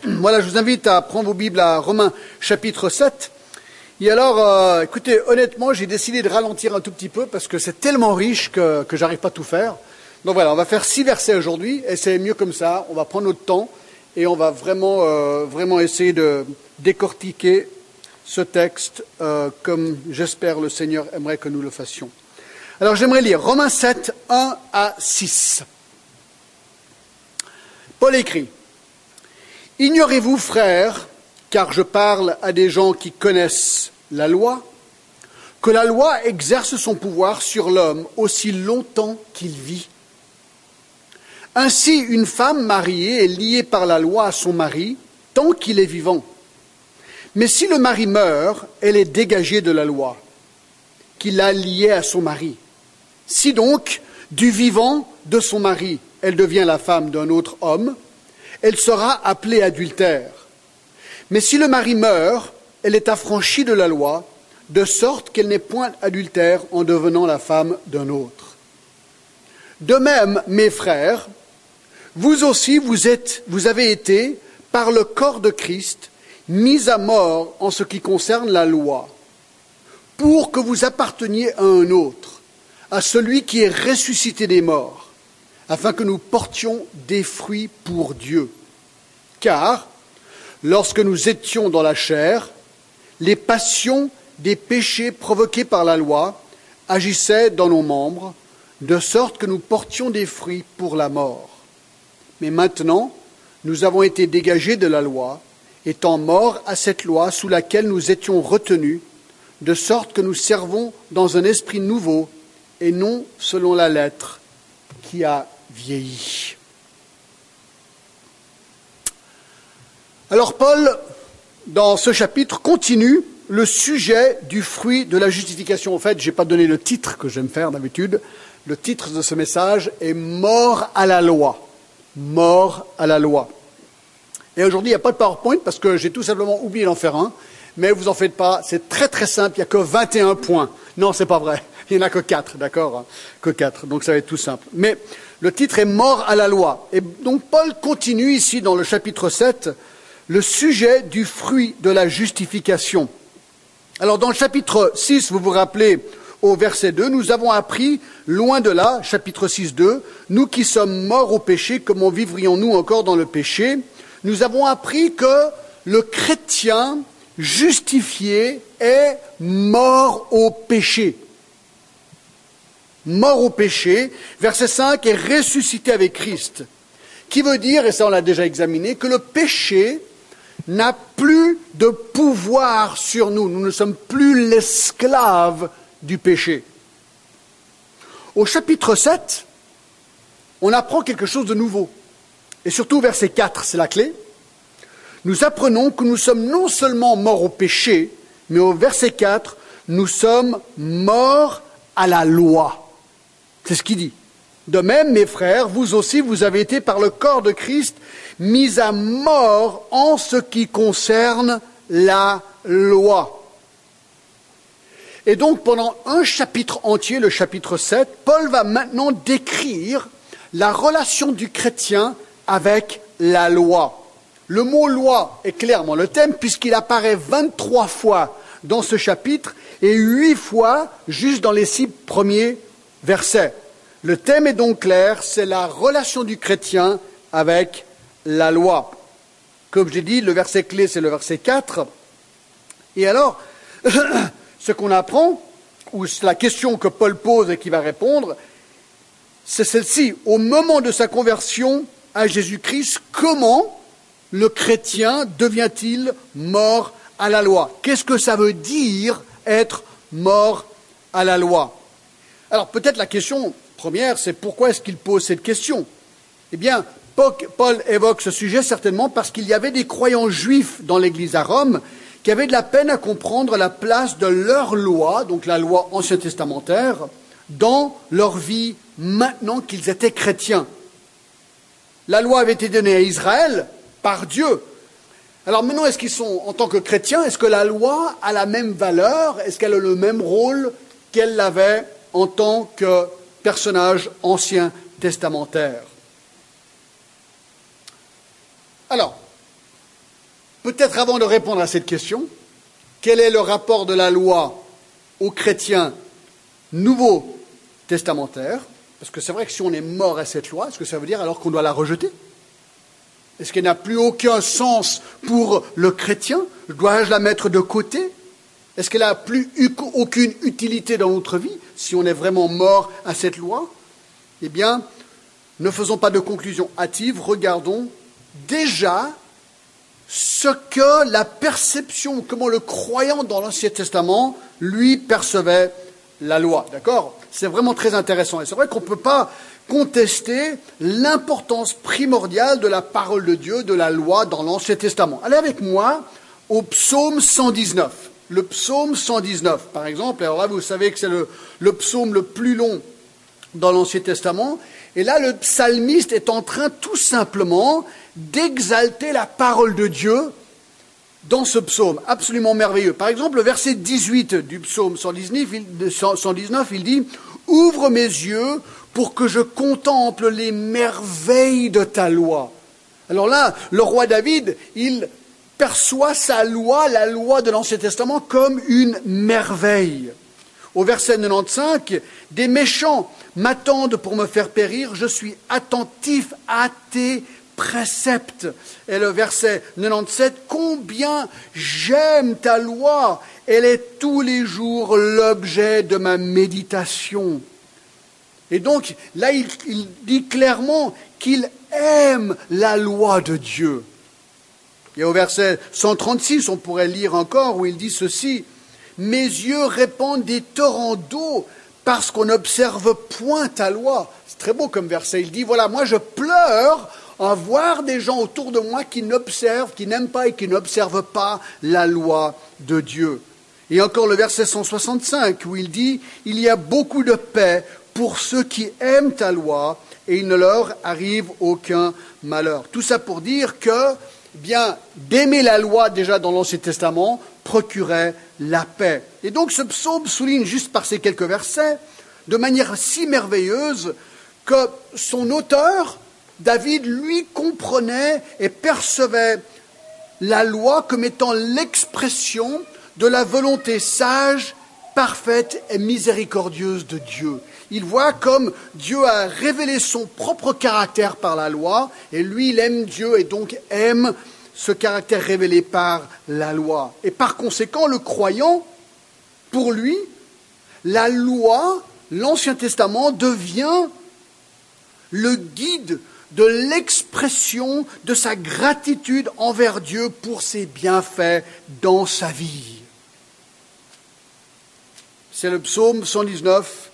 Voilà, je vous invite à prendre vos Bibles à Romains chapitre 7. Et alors, écoutez, honnêtement, j'ai décidé de ralentir un tout petit peu parce que c'est tellement riche que j'arrive pas à tout faire. Donc voilà, on va faire 6 versets aujourd'hui et c'est mieux comme ça. On va prendre notre temps et on va vraiment essayer de décortiquer ce texte comme j'espère le Seigneur aimerait que nous le fassions. Alors j'aimerais lire Romains 7, 1 à 6. Paul écrit: « Ignorez-vous, frères, car je parle à des gens qui connaissent la loi, que la loi exerce son pouvoir sur l'homme aussi longtemps qu'il vit. Ainsi, une femme mariée est liée par la loi à son mari tant qu'il est vivant. Mais si le mari meurt, elle est dégagée de la loi, qui l'a liée à son mari. Si donc, du vivant de son mari, elle devient la femme d'un autre homme, elle sera appelée adultère. Mais si le mari meurt, elle est affranchie de la loi, de sorte qu'elle n'est point adultère en devenant la femme d'un autre. De même, mes frères, vous aussi vous avez été, par le corps de Christ, mis à mort en ce qui concerne la loi, pour que vous apparteniez à un autre, à celui qui est ressuscité des morts, afin que nous portions des fruits pour Dieu. Car, lorsque nous étions dans la chair, les passions des péchés provoqués par la loi agissaient dans nos membres, de sorte que nous portions des fruits pour la mort. Mais maintenant, nous avons été dégagés de la loi, étant morts à cette loi sous laquelle nous étions retenus, de sorte que nous servons dans un esprit nouveau et non selon la lettre qui a vieilli. » Alors Paul, dans ce chapitre, continue le sujet du fruit de la justification. En fait, je n'ai pas donné le titre que j'aime faire d'habitude. Le titre de ce message est « Mort à la loi ». Mort à la loi. Et aujourd'hui, il n'y a pas de PowerPoint parce que j'ai tout simplement oublié d'en faire un. Mais vous en faites pas, c'est très très simple, il n'y a que 21 points. Non, c'est pas vrai, il n'y en a que 4, d'accord, que 4, donc ça va être tout simple. Mais le titre est « Mort à la loi ». Et donc Paul continue ici dans le chapitre 7, le sujet du fruit de la justification. Alors dans le chapitre 6, vous vous rappelez, au verset 2, nous avons appris, loin de là, chapitre 6, 2, nous qui sommes morts au péché, comment vivrions-nous encore dans le péché? Nous avons appris que le chrétien justifié est mort au péché. Mort au péché, verset 5, est ressuscité avec Christ. Qui veut dire, et ça on l'a déjà examiné, que le péché n'a plus de pouvoir sur nous. Nous ne sommes plus l'esclave du péché. Au chapitre 7, on apprend quelque chose de nouveau. Et surtout, verset 4, c'est la clé. Nous apprenons que nous sommes non seulement morts au péché, mais au verset 4, nous sommes morts à la loi. C'est ce qu'il dit. De même, mes frères, vous aussi, vous avez été par le corps de Christ mis à mort en ce qui concerne la loi. Et donc, pendant un chapitre entier, le chapitre 7, Paul va maintenant décrire la relation du chrétien avec la loi. Le mot loi est clairement le thème puisqu'il apparaît 23 fois dans ce chapitre et 8 fois juste dans les 6 premiers versets. Le thème est donc clair, c'est la relation du chrétien avec la loi. Comme j'ai dit, le verset clé, c'est le verset 4. Et alors, ce qu'on apprend, ou la question que Paul pose et qui va répondre, c'est celle-ci. Au moment de sa conversion à Jésus-Christ, comment le chrétien devient-il mort à la loi? Qu'est-ce que ça veut dire être mort à la loi? Alors peut-être la question première, c'est pourquoi est-ce qu'il pose cette question? Eh bien, Paul évoque ce sujet certainement parce qu'il y avait des croyants juifs dans l'Église à Rome qui avaient de la peine à comprendre la place de leur loi, donc la loi ancien testamentaire, dans leur vie maintenant qu'ils étaient chrétiens. La loi avait été donnée à Israël par Dieu. Alors maintenant, est-ce qu'ils sont, en tant que chrétiens, est-ce que la loi a la même valeur? Est-ce qu'elle a le même rôle qu'elle l'avait en tant que personnage ancien testamentaire? Alors, Peut-être avant de répondre à cette question, quel est le rapport de la loi aux chrétiens nouveaux testamentaires? Parce que c'est vrai que si on est mort à cette loi, est-ce que ça veut dire alors qu'on doit la rejeter? Est-ce qu'elle n'a plus aucun sens pour le chrétien? Dois-je la mettre de côté? Est-ce qu'elle n'a plus aucune utilité dans notre vie si on est vraiment mort à cette loi? Eh bien, ne faisons pas de conclusion hâtive, regardons déjà ce que la perception, comment le croyant dans l'Ancien Testament, lui, percevait la loi. D'accord? C'est vraiment très intéressant. Et c'est vrai qu'on ne peut pas contester l'importance primordiale de la parole de Dieu, de la loi dans l'Ancien Testament. Allez avec moi au psaume 119. Le psaume 119, par exemple. Alors là, vous savez que c'est le psaume le plus long dans l'Ancien Testament. Et là, le psalmiste est en train tout simplement d'exalter la parole de Dieu dans ce psaume, absolument merveilleux. Par exemple, le verset 18 du psaume 119, il dit « Ouvre mes yeux pour que je contemple les merveilles de ta loi. » Alors là, le roi David, il perçoit sa loi, la loi de l'Ancien Testament, comme une merveille. Au verset 95, « Des méchants m'attendent pour me faire périr, je suis attentif à tes préceptes. » Et le verset 97, « Combien j'aime ta loi, elle est tous les jours l'objet de ma méditation. » Et donc, là, il dit clairement qu'il aime la loi de Dieu. Et au verset 136, on pourrait lire encore, où il dit ceci, « Mes yeux répandent des torrents d'eau parce qu'on n'observe point ta loi. » C'est très beau comme verset. Il dit, voilà, moi je pleure en voir des gens autour de moi qui n'observent, qui n'aiment pas et qui n'observent pas la loi de Dieu. Et encore le verset 165 où il dit, « Il y a beaucoup de paix pour ceux qui aiment ta loi et il ne leur arrive aucun malheur. » Tout ça pour dire que, bien, d'aimer la loi déjà dans l'Ancien Testament procurait la paix. Et donc ce psaume souligne juste par ces quelques versets, de manière si merveilleuse, que son auteur, David, lui, comprenait et percevait la loi comme étant l'expression de la volonté sage, parfaite et miséricordieuse de Dieu. Il voit comme Dieu a révélé son propre caractère par la loi, et lui, il aime Dieu et donc aime ce caractère révélé par la loi. Et par conséquent, le croyant, pour lui, la loi, l'Ancien Testament, devient le guide de l'expression de sa gratitude envers Dieu pour ses bienfaits dans sa vie. C'est le psaume 119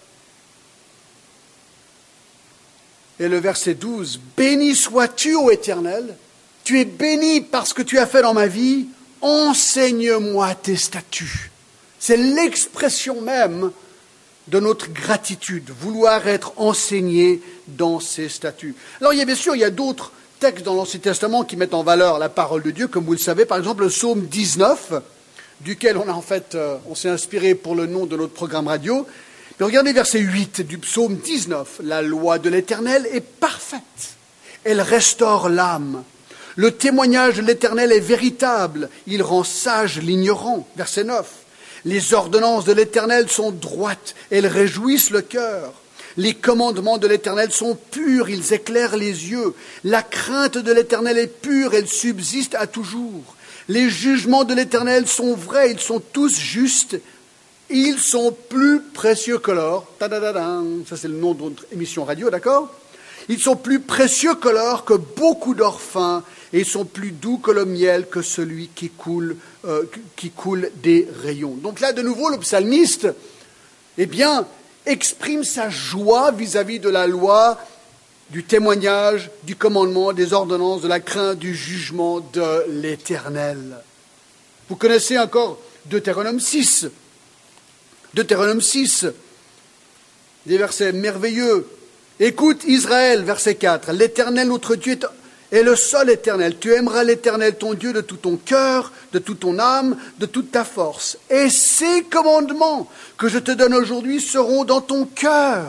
et le verset 12. « Béni sois-tu, ô Éternel, tu es béni parce que tu as fait dans ma vie, enseigne-moi tes statuts. » C'est l'expression même de notre gratitude, vouloir être enseigné dans ses statuts. Alors bien sûr, il y a d'autres textes dans l'Ancien Testament qui mettent en valeur la parole de Dieu, comme vous le savez, par exemple le psaume 19, duquel on s'est inspiré pour le nom de notre programme radio. Mais regardez verset 8 du psaume 19. « La loi de l'Éternel est parfaite, elle restaure l'âme. Le témoignage de l'Éternel est véritable, il rend sage l'ignorant. » Verset 9. « Les ordonnances de l'Éternel sont droites, elles réjouissent le cœur. Les commandements de l'Éternel sont purs, ils éclairent les yeux. La crainte de l'Éternel est pure, elle subsiste à toujours. Les jugements de l'Éternel sont vrais, ils sont tous justes. Ils sont plus précieux que l'or. » Ça, c'est le nom de notre émission radio, d'accord? « Ils sont plus précieux que l'or, que beaucoup d'or fin, et ils sont plus doux que le miel, que celui qui coule des rayons. » Donc là, de nouveau, le psalmiste, exprime sa joie vis-à-vis de la loi, du témoignage, du commandement, des ordonnances, de la crainte, du jugement de l'Éternel. Vous connaissez encore Deutéronome 6. Deutéronome 6, des versets merveilleux. « Écoute Israël, verset 4, l'Éternel notre Dieu est le seul Éternel. Tu aimeras l'Éternel ton Dieu de tout ton cœur, de toute ton âme, de toute ta force. Et ces commandements que je te donne aujourd'hui seront dans ton cœur.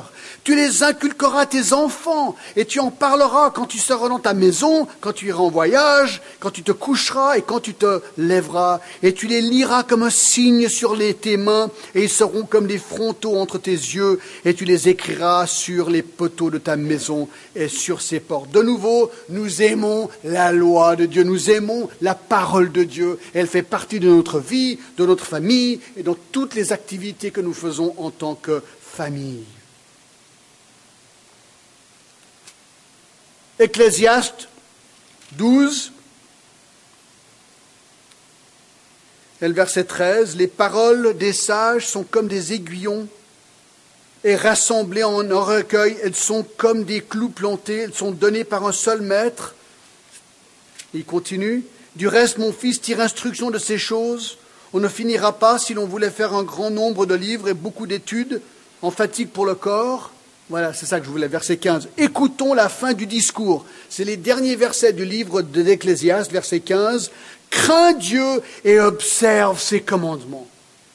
Tu les inculqueras à tes enfants et tu en parleras quand tu seras dans ta maison, quand tu iras en voyage, quand tu te coucheras et quand tu te lèveras. Et tu les liras comme un signe sur tes mains et ils seront comme des frontaux entre tes yeux et tu les écriras sur les poteaux de ta maison et sur ses portes. De nouveau, nous aimons la loi de Dieu, nous aimons la parole de Dieu. Elle fait partie de notre vie, de notre famille et dans toutes les activités que nous faisons en tant que famille. Ecclésiaste 12, et le verset 13, « Les paroles des sages sont comme des aiguillons et rassemblées en un recueil, elles sont comme des clous plantés, elles sont données par un seul maître. » Il continue, « Du reste, mon fils, tire instruction de ces choses. On ne finira pas si l'on voulait faire un grand nombre de livres et beaucoup d'études, en fatigue pour le corps. » Voilà, c'est ça que je voulais, verset 15. « Écoutons la fin du discours. » C'est les derniers versets du livre de l'Ecclésiaste, verset 15. « Crains Dieu et observe ses commandements. »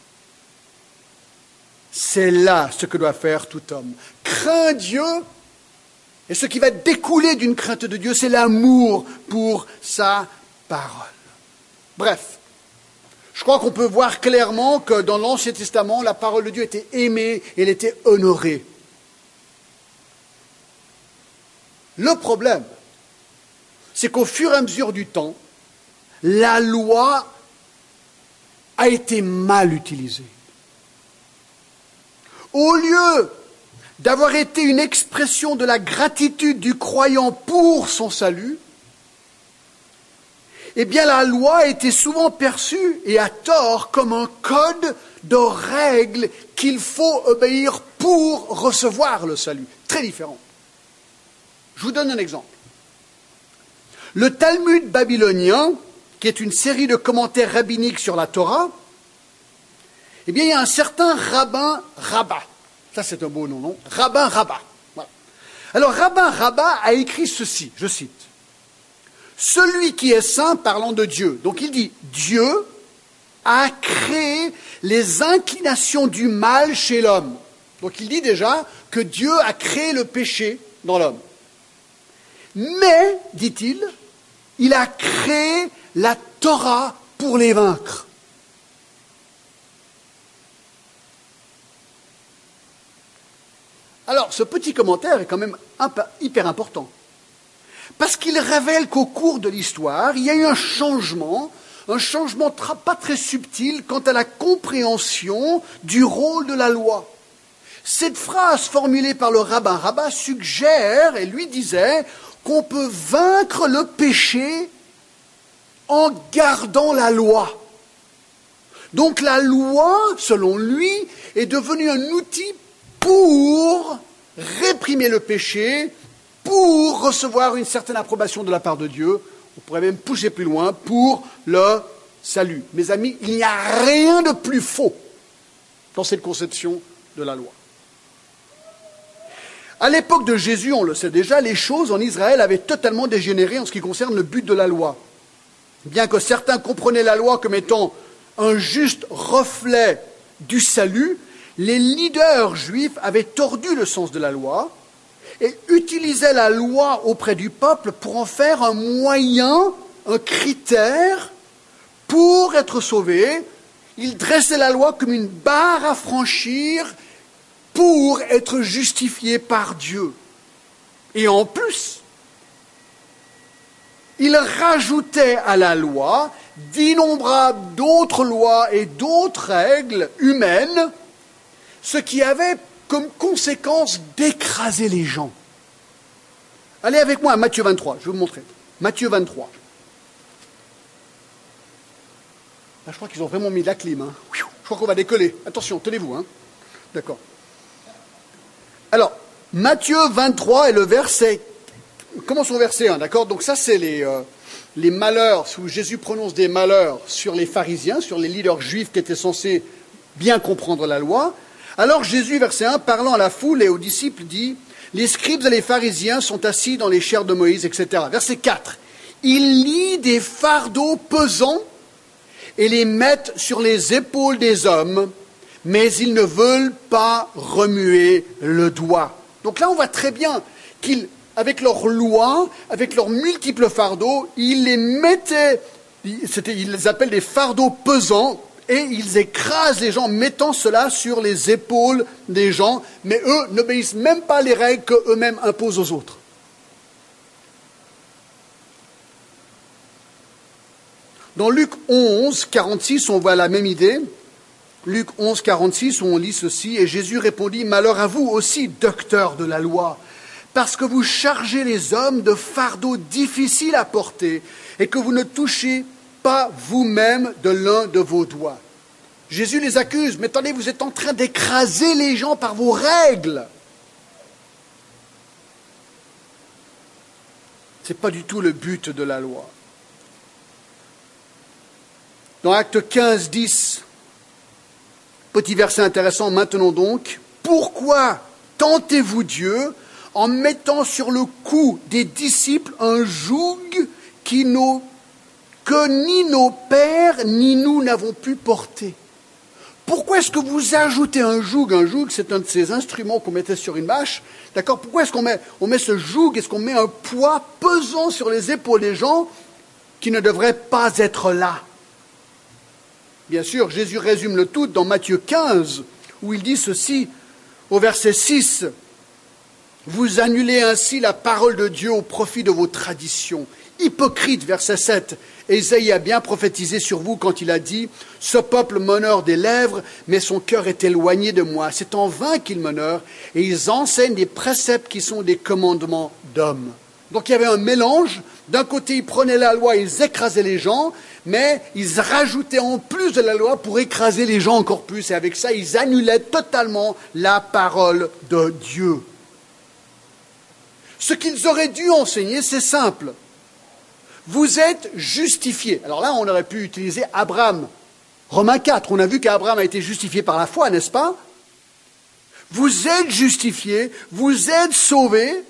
C'est là ce que doit faire tout homme. Crains Dieu, et ce qui va découler d'une crainte de Dieu, c'est l'amour pour sa parole. Bref, je crois qu'on peut voir clairement que dans l'Ancien Testament, la parole de Dieu était aimée, elle était honorée. Le problème, c'est qu'au fur et à mesure du temps, la loi a été mal utilisée. Au lieu d'avoir été une expression de la gratitude du croyant pour son salut, eh bien la loi a été souvent perçue, et à tort, comme un code de règles qu'il faut obéir pour recevoir le salut. Très différent. Je vous donne un exemple. Le Talmud babylonien, qui est une série de commentaires rabbiniques sur la Torah, eh bien, il y a un certain rabbin Rabba. Ça, c'est un beau nom, non? Rabbin Rabba. Voilà. Alors, rabbin Rabba a écrit ceci, je cite. « Celui qui est saint parlant de Dieu. » Donc, il dit, Dieu a créé les inclinations du mal chez l'homme. Donc, il dit déjà que Dieu a créé le péché dans l'homme. Mais, dit-il, il a créé la Torah pour les vaincre. Alors, ce petit commentaire est quand même hyper important. Parce qu'il révèle qu'au cours de l'histoire, il y a eu un changement pas très subtil quant à la compréhension du rôle de la loi. Cette phrase formulée par le rabbin Rabba suggère, et lui disait, qu'on peut vaincre le péché en gardant la loi. Donc la loi, selon lui, est devenue un outil pour réprimer le péché, pour recevoir une certaine approbation de la part de Dieu. On pourrait même pousser plus loin pour le salut. Mes amis, il n'y a rien de plus faux dans cette conception de la loi. À l'époque de Jésus, on le sait déjà, les choses en Israël avaient totalement dégénéré en ce qui concerne le but de la loi. Bien que certains comprenaient la loi comme étant un juste reflet du salut, les leaders juifs avaient tordu le sens de la loi et utilisaient la loi auprès du peuple pour en faire un moyen, un critère pour être sauvés. Ils dressaient la loi comme une barre à franchir pour être justifiés par Dieu. Et en plus, ils rajoutaient à la loi d'innombrables d'autres lois et d'autres règles humaines, ce qui avait comme conséquence d'écraser les gens. Allez avec moi à Matthieu 23, je vais vous montrer. Matthieu 23. Là, je crois qu'ils ont vraiment mis la clim. Hein. Je crois qu'on va décoller. Attention, tenez-vous. Hein. D'accord. Alors, Matthieu 23 et le verset... Commençons au verset 1, d'accord? Donc ça, c'est les malheurs, où Jésus prononce des malheurs sur les pharisiens, sur les leaders juifs qui étaient censés bien comprendre la loi. Alors Jésus, verset 1, parlant à la foule et aux disciples, dit « Les scribes et les pharisiens sont assis dans les chairs de Moïse, etc. » Verset 4, « Ils lient des fardeaux pesants et les mettent sur les épaules des hommes, mais ils ne veulent pas remuer le doigt. Donc là, on voit très bien qu'avec leurs lois, avec leurs multiples fardeaux, ils les mettaient, ils les appellent des fardeaux pesants, et ils écrasent les gens, mettant cela sur les épaules des gens, mais eux n'obéissent même pas les règles qu'eux-mêmes imposent aux autres. Dans Luc 11, 46, on voit la même idée. Luc 11, 46, où on lit ceci, « Et Jésus répondit, « Malheur à vous aussi, docteurs de la loi, parce que vous chargez les hommes de fardeaux difficiles à porter, et que vous ne touchez pas vous-même de l'un de vos doigts. » Jésus les accuse, « Mais attendez, vous êtes en train d'écraser les gens par vos règles. » Ce n'est pas du tout le but de la loi. Dans Actes 15, 10, petit verset intéressant, maintenant donc, « Pourquoi tentez-vous Dieu en mettant sur le cou des disciples un joug que ni nos pères ni nous n'avons pu porter ?» Pourquoi est-ce que vous ajoutez un joug? Un joug, c'est un de ces instruments qu'on mettait sur une bâche. D'accord? Pourquoi est-ce qu'on met ce joug? Est-ce qu'on met un poids pesant sur les épaules des gens qui ne devraient pas être là? Bien sûr, Jésus résume le tout dans Matthieu 15, où il dit ceci, au verset 6, « Vous annulez ainsi la parole de Dieu au profit de vos traditions. » Hypocrite, verset 7, « Ésaïe a bien prophétisé sur vous quand il a dit, « Ce peuple m'honore des lèvres, mais son cœur est éloigné de moi. C'est en vain qu'ils m'honorent, et ils enseignent des préceptes qui sont des commandements d'hommes. » Donc il y avait un mélange. D'un côté, ils prenaient la loi, ils écrasaient les gens, mais ils rajoutaient en plus de la loi pour écraser les gens encore plus. Et avec ça, ils annulaient totalement la parole de Dieu. Ce qu'ils auraient dû enseigner, c'est simple. Vous êtes justifiés. Alors là, on aurait pu utiliser Abraham. Romains 4, on a vu qu'Abraham a été justifié par la foi, n'est-ce pas? Vous êtes justifiés, vous êtes sauvés,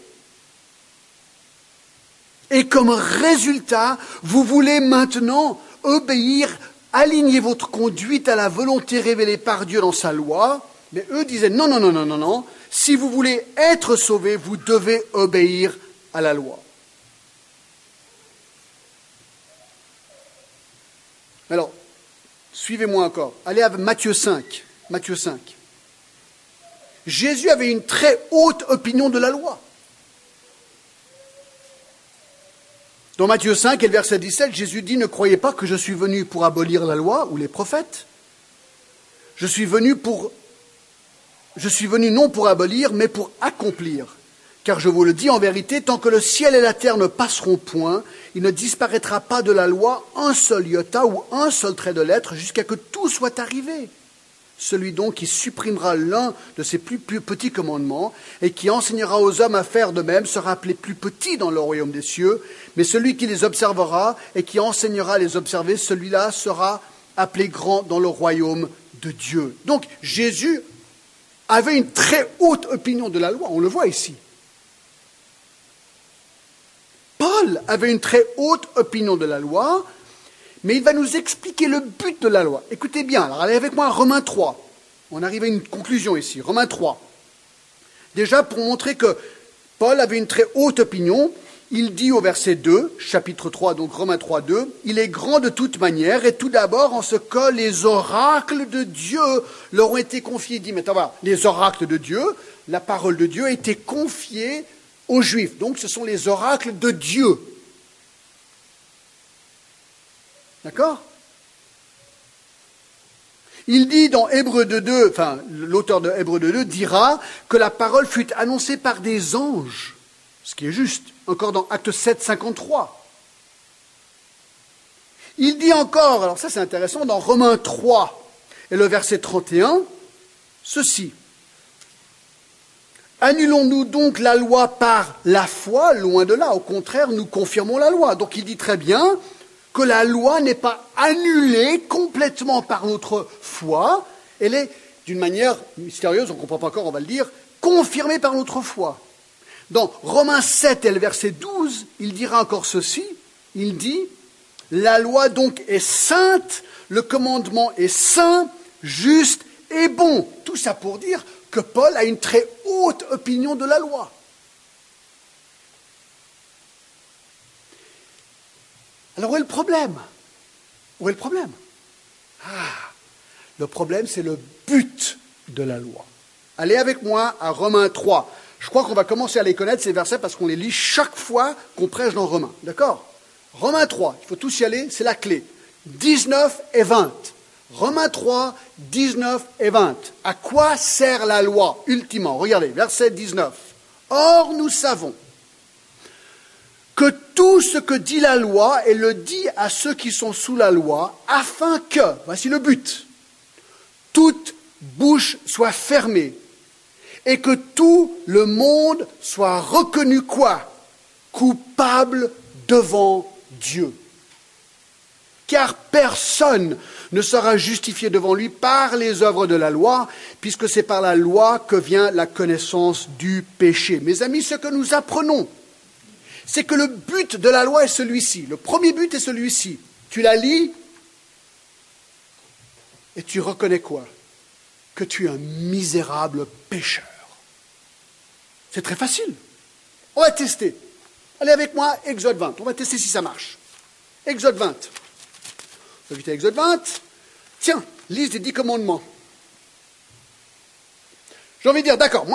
et comme résultat, vous voulez maintenant obéir, aligner votre conduite à la volonté révélée par Dieu dans sa loi. Mais eux disaient non, non, non, non, non, non. Si vous voulez être sauvés, vous devez obéir à la loi. Alors, suivez-moi encore. Allez à Matthieu 5. Matthieu 5. Jésus avait une très haute opinion de la loi. Dans Matthieu 5 et le verset 17, Jésus dit « Ne croyez pas que je suis venu pour abolir la loi ou les prophètes. Je suis venu non pour abolir, mais pour accomplir. Car je vous le dis en vérité, tant que le ciel et la terre ne passeront point, il ne disparaîtra pas de la loi un seul iota ou un seul trait de lettre jusqu'à que tout soit arrivé. Celui donc qui supprimera l'un de ces plus petits commandements et qui enseignera aux hommes à faire de même sera appelé plus petit dans le royaume des cieux, mais celui qui les observera et qui enseignera à les observer, celui-là sera appelé grand dans le royaume de Dieu. » Donc Jésus avait une très haute opinion de la loi, on le voit ici. Paul avait une très haute opinion de la loi, mais il va nous expliquer le but de la loi. Écoutez bien, alors allez avec moi à Romains 3. On arrive à une conclusion ici, Romains 3. Déjà, pour montrer que Paul avait une très haute opinion, il dit au verset 2, chapitre 3, donc Romains 3, 2, « Il est grand de toute manière, et tout d'abord en ce que les oracles de Dieu leur ont été confiés. » Il dit, mais attends, voilà, les oracles de Dieu, la parole de Dieu a été confiée aux Juifs. Donc ce sont les oracles de Dieu. D'accord? Il dit dans Hébreux 2.2, enfin l'auteur de Hébreux 2.2 dira que la parole fut annoncée par des anges, ce qui est juste. Encore dans Acte 7, 53. Il dit encore, alors ça c'est intéressant, dans Romains 3 et le verset 31, ceci. Annulons-nous donc la loi par la foi? Loin de là, au contraire, nous confirmons la loi. Donc il dit très bien que la loi n'est pas annulée complètement par notre foi, elle est, d'une manière mystérieuse, on ne comprend pas encore, on va le dire, confirmée par notre foi. Dans Romains 7 et le verset 12, il dira encore ceci, il dit « La loi donc est sainte, le commandement est saint, juste et bon. » Tout ça pour dire que Paul a une très haute opinion de la loi. Alors où est le problème? Où est le problème? Le problème, c'est le but de la loi. Allez avec moi à Romains 3. Je crois qu'on va commencer à les connaître, ces versets, parce qu'on les lit chaque fois qu'on prêche dans Romains. D'accord? Romains 3, il faut tous y aller, c'est la clé. 19 et 20. Romains 3, 19 et 20. À quoi sert la loi, ultimement? Regardez, verset 19. Or, nous savons que tout ce que dit la loi, elle le dit à ceux qui sont sous la loi, afin que, voici le but, toute bouche soit fermée et que tout le monde soit reconnu quoi? Coupable devant Dieu. Car personne ne sera justifié devant lui par les œuvres de la loi, puisque c'est par la loi que vient la connaissance du péché. Mes amis, ce que nous apprenons, c'est que le but de la loi est celui-ci. Le premier but est celui-ci. Tu la lis et tu reconnais quoi? Que tu es un misérable pécheur. C'est très facile. On va tester. Allez avec moi, Exode 20. On va tester si ça marche. Exode 20. On va vite à Exode 20. Tiens, liste des 10 commandements. J'ai envie de dire, d'accord,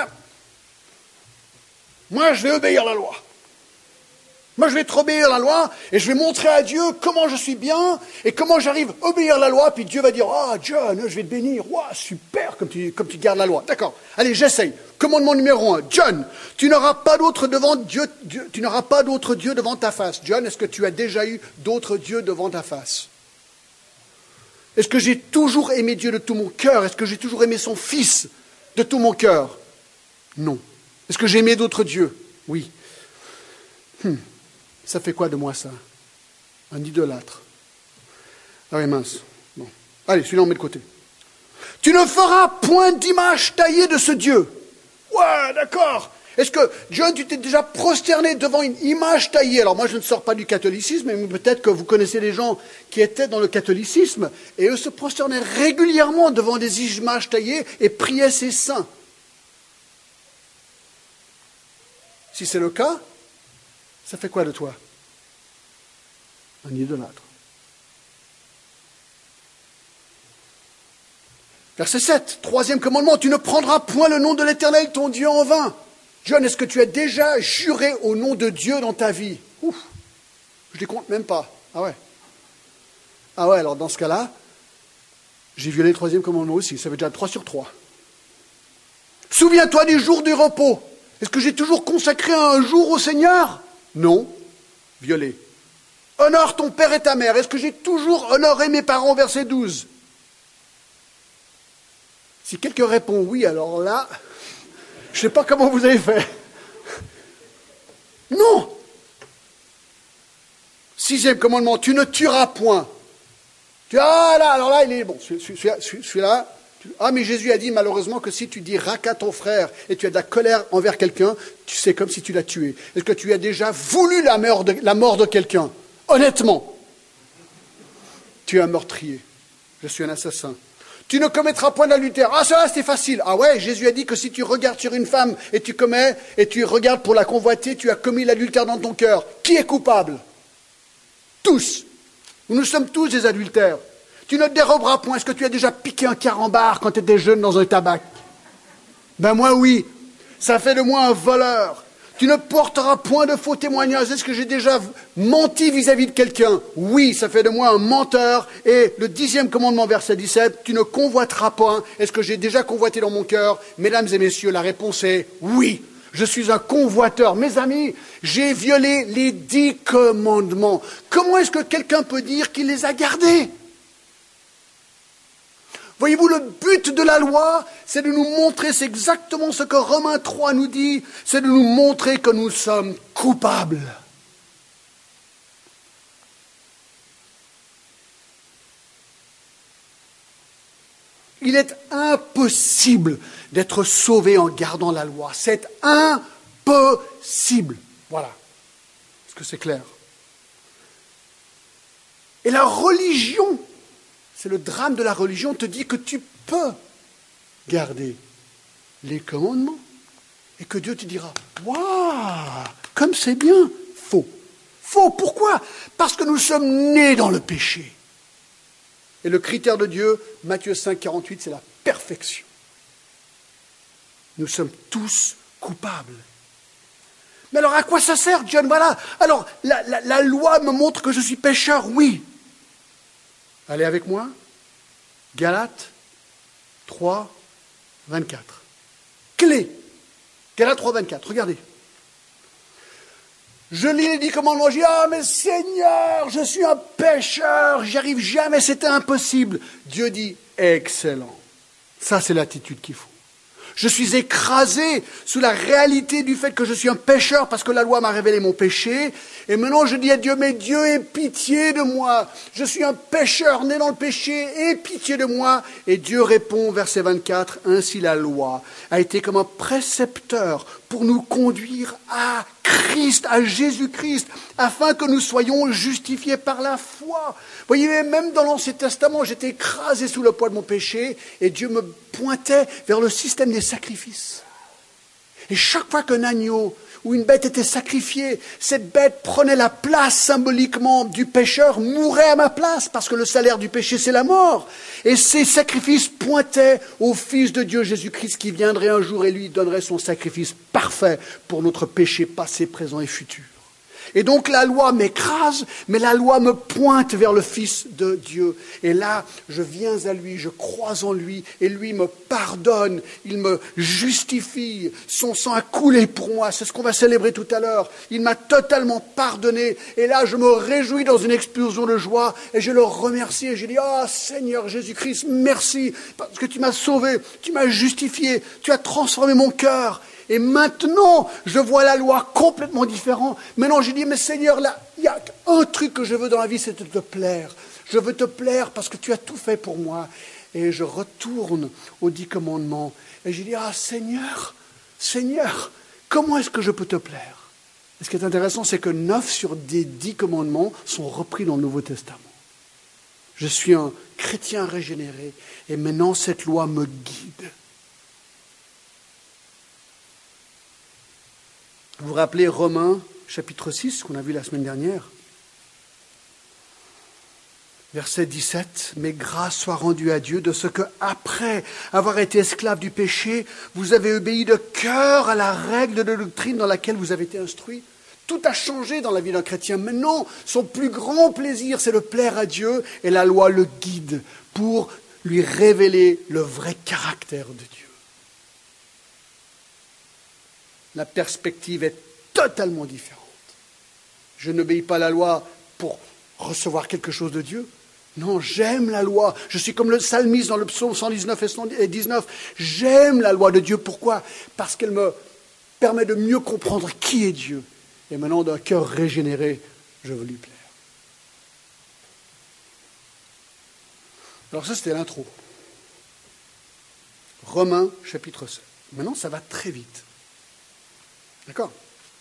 moi je vais obéir la loi. Moi, je vais trop obéir la loi et je vais montrer à Dieu comment je suis bien et comment j'arrive à obéir la loi. Puis Dieu va dire, ah, John, je vais te bénir. Wow, super, comme tu gardes la loi. D'accord. Allez, j'essaye. Commandement numéro 1. John, tu n'auras pas d'autre tu n'auras pas d'autre Dieu devant ta face. John, est-ce que tu as déjà eu d'autres dieux devant ta face? Est-ce que j'ai toujours aimé Dieu de tout mon cœur? Est-ce que j'ai toujours aimé son Fils de tout mon cœur? Non. Est-ce que j'ai aimé d'autres dieux? Oui. Ça fait quoi de moi, ça? Un idolâtre. Ah oui, mince. Bon. Allez, celui-là, on met de côté. Tu ne feras point d'image taillée de ce Dieu. Ouais, d'accord. Est-ce que, John, tu t'es déjà prosterné devant une image taillée? Alors moi, je ne sors pas du catholicisme, mais peut-être que vous connaissez des gens qui étaient dans le catholicisme, et eux se prosternaient régulièrement devant des images taillées et priaient ces saints. Si c'est le cas, ça fait quoi de toi? Un idolâtre. Verset 7, troisième commandement, tu ne prendras point le nom de l'Éternel, ton Dieu, en vain. John, est-ce que tu as déjà juré au nom de Dieu dans ta vie? Ouf, je ne les compte même pas. Ah ouais. Ah ouais, alors dans ce cas-là, j'ai violé le troisième commandement aussi, ça fait déjà 3 sur 3. Souviens-toi du jour du repos. Est-ce que j'ai toujours consacré un jour au Seigneur? Non, violé. Honore ton père et ta mère. Est-ce que j'ai toujours honoré mes parents? Verset 12. Si quelqu'un répond oui, alors là, je ne sais pas comment vous avez fait. Non. 6e commandement, tu ne tueras point. Ah là, alors là, il est bon. Celui-là. Ah, mais Jésus a dit malheureusement que si tu dis raca ton frère et tu as de la colère envers quelqu'un, c'est comme si tu l'as tué. Est-ce que tu as déjà voulu la mort de quelqu'un? Honnêtement, tu es un meurtrier. Je suis un assassin. Tu ne commettras point d'adultère. Ah, ça, c'était facile. Ah ouais, Jésus a dit que si tu regardes sur une femme et tu regardes pour la convoiter, tu as commis l'adultère dans ton cœur. Qui est coupable? Tous. Nous sommes tous des adultères. Tu ne déroberas point. Est-ce que tu as déjà piqué un carambar quand tu étais jeune dans un tabac? Ben moi, oui. Ça fait de moi un voleur. Tu ne porteras point de faux témoignages. Est-ce que j'ai déjà menti vis-à-vis de quelqu'un? Oui, ça fait de moi un menteur. Et le 10e commandement, verset 17, tu ne convoiteras point. Est-ce que j'ai déjà convoité dans mon cœur? Mesdames et messieurs, la réponse est oui. Je suis un convoiteur. Mes amis, j'ai violé les 10 commandements. Comment est-ce que quelqu'un peut dire qu'il les a gardés? Voyez-vous, le but de la loi, c'est de nous montrer, c'est exactement ce que Romains 3 nous dit, c'est de nous montrer que nous sommes coupables. Il est impossible d'être sauvé en gardant la loi. C'est impossible. Voilà. Est-ce que c'est clair? Et la religion, c'est le drame de la religion, te dit que tu peux garder les commandements. Et que Dieu te dira, waouh, comme c'est bien. Faux. Faux, pourquoi? Parce que nous sommes nés dans le péché. Et le critère de Dieu, Matthieu 5, 48, c'est la perfection. Nous sommes tous coupables. Mais alors à quoi ça sert, John? Voilà. Alors, la loi me montre que je suis pécheur, oui. Allez avec moi. Galates 3, 24. Clé. Galates 3, 24. Regardez. Je lis les 10 commandements, je dis, ah mais Seigneur, je suis un pécheur, j'y arrive jamais, c'était impossible. Dieu dit, excellent. Ça, c'est l'attitude qu'il faut. Je suis écrasé sous la réalité du fait que je suis un pécheur parce que la loi m'a révélé mon péché. Et maintenant je dis à Dieu, mais Dieu ait pitié de moi. Je suis un pécheur né dans le péché, aie pitié de moi. Et Dieu répond, verset 24, ainsi la loi a été comme un précepteur pour nous conduire à Christ, à Jésus-Christ, afin que nous soyons justifiés par la foi. Vous voyez, même dans l'Ancien Testament, j'étais écrasé sous le poids de mon péché et Dieu me pointait vers le système des sacrifices. Et chaque fois qu'un agneau ou une bête était sacrifiée, cette bête prenait la place symboliquement du pécheur, mourait à ma place, parce que le salaire du péché, c'est la mort. Et ces sacrifices pointaient au Fils de Dieu, Jésus-Christ, qui viendrait un jour et lui donnerait son sacrifice parfait pour notre péché passé, présent et futur. Et donc la loi m'écrase, mais la loi me pointe vers le Fils de Dieu. Et là, je viens à lui, je crois en lui, et lui me pardonne, il me justifie. Son sang a coulé pour moi, c'est ce qu'on va célébrer tout à l'heure. Il m'a totalement pardonné. Et là, je me réjouis dans une explosion de joie, et je le remercie, et je dis, ah Seigneur Jésus-Christ, merci, parce que tu m'as sauvé, tu m'as justifié, tu as transformé mon cœur. Et maintenant, je vois la loi complètement différente. Maintenant, je dis, mais Seigneur, là, il y a un truc que je veux dans la vie, c'est de te plaire. Je veux te plaire parce que tu as tout fait pour moi. Et je retourne aux 10 commandements. Et je dis, ah Seigneur, Seigneur, comment est-ce que je peux te plaire? Et ce qui est intéressant, c'est que 9 sur des 10 commandements sont repris dans le Nouveau Testament. Je suis un chrétien régénéré. Et maintenant, cette loi me guide. Vous vous rappelez Romains, chapitre 6, qu'on a vu la semaine dernière? Verset 17, « Mais grâce soit rendue à Dieu de ce que, après avoir été esclave du péché, vous avez obéi de cœur à la règle de doctrine dans laquelle vous avez été instruits. » Tout a changé dans la vie d'un chrétien. Maintenant, son plus grand plaisir, c'est de plaire à Dieu, et la loi le guide pour lui révéler le vrai caractère de Dieu. La perspective est totalement différente. Je n'obéis pas à la loi pour recevoir quelque chose de Dieu. Non, j'aime la loi. Je suis comme le psalmiste dans le psaume 119 et 19. J'aime la loi de Dieu. Pourquoi? Parce qu'elle me permet de mieux comprendre qui est Dieu. Et maintenant, d'un cœur régénéré, je veux lui plaire. Alors ça, c'était l'intro. Romains, chapitre 7. Maintenant, ça va très vite. D'accord?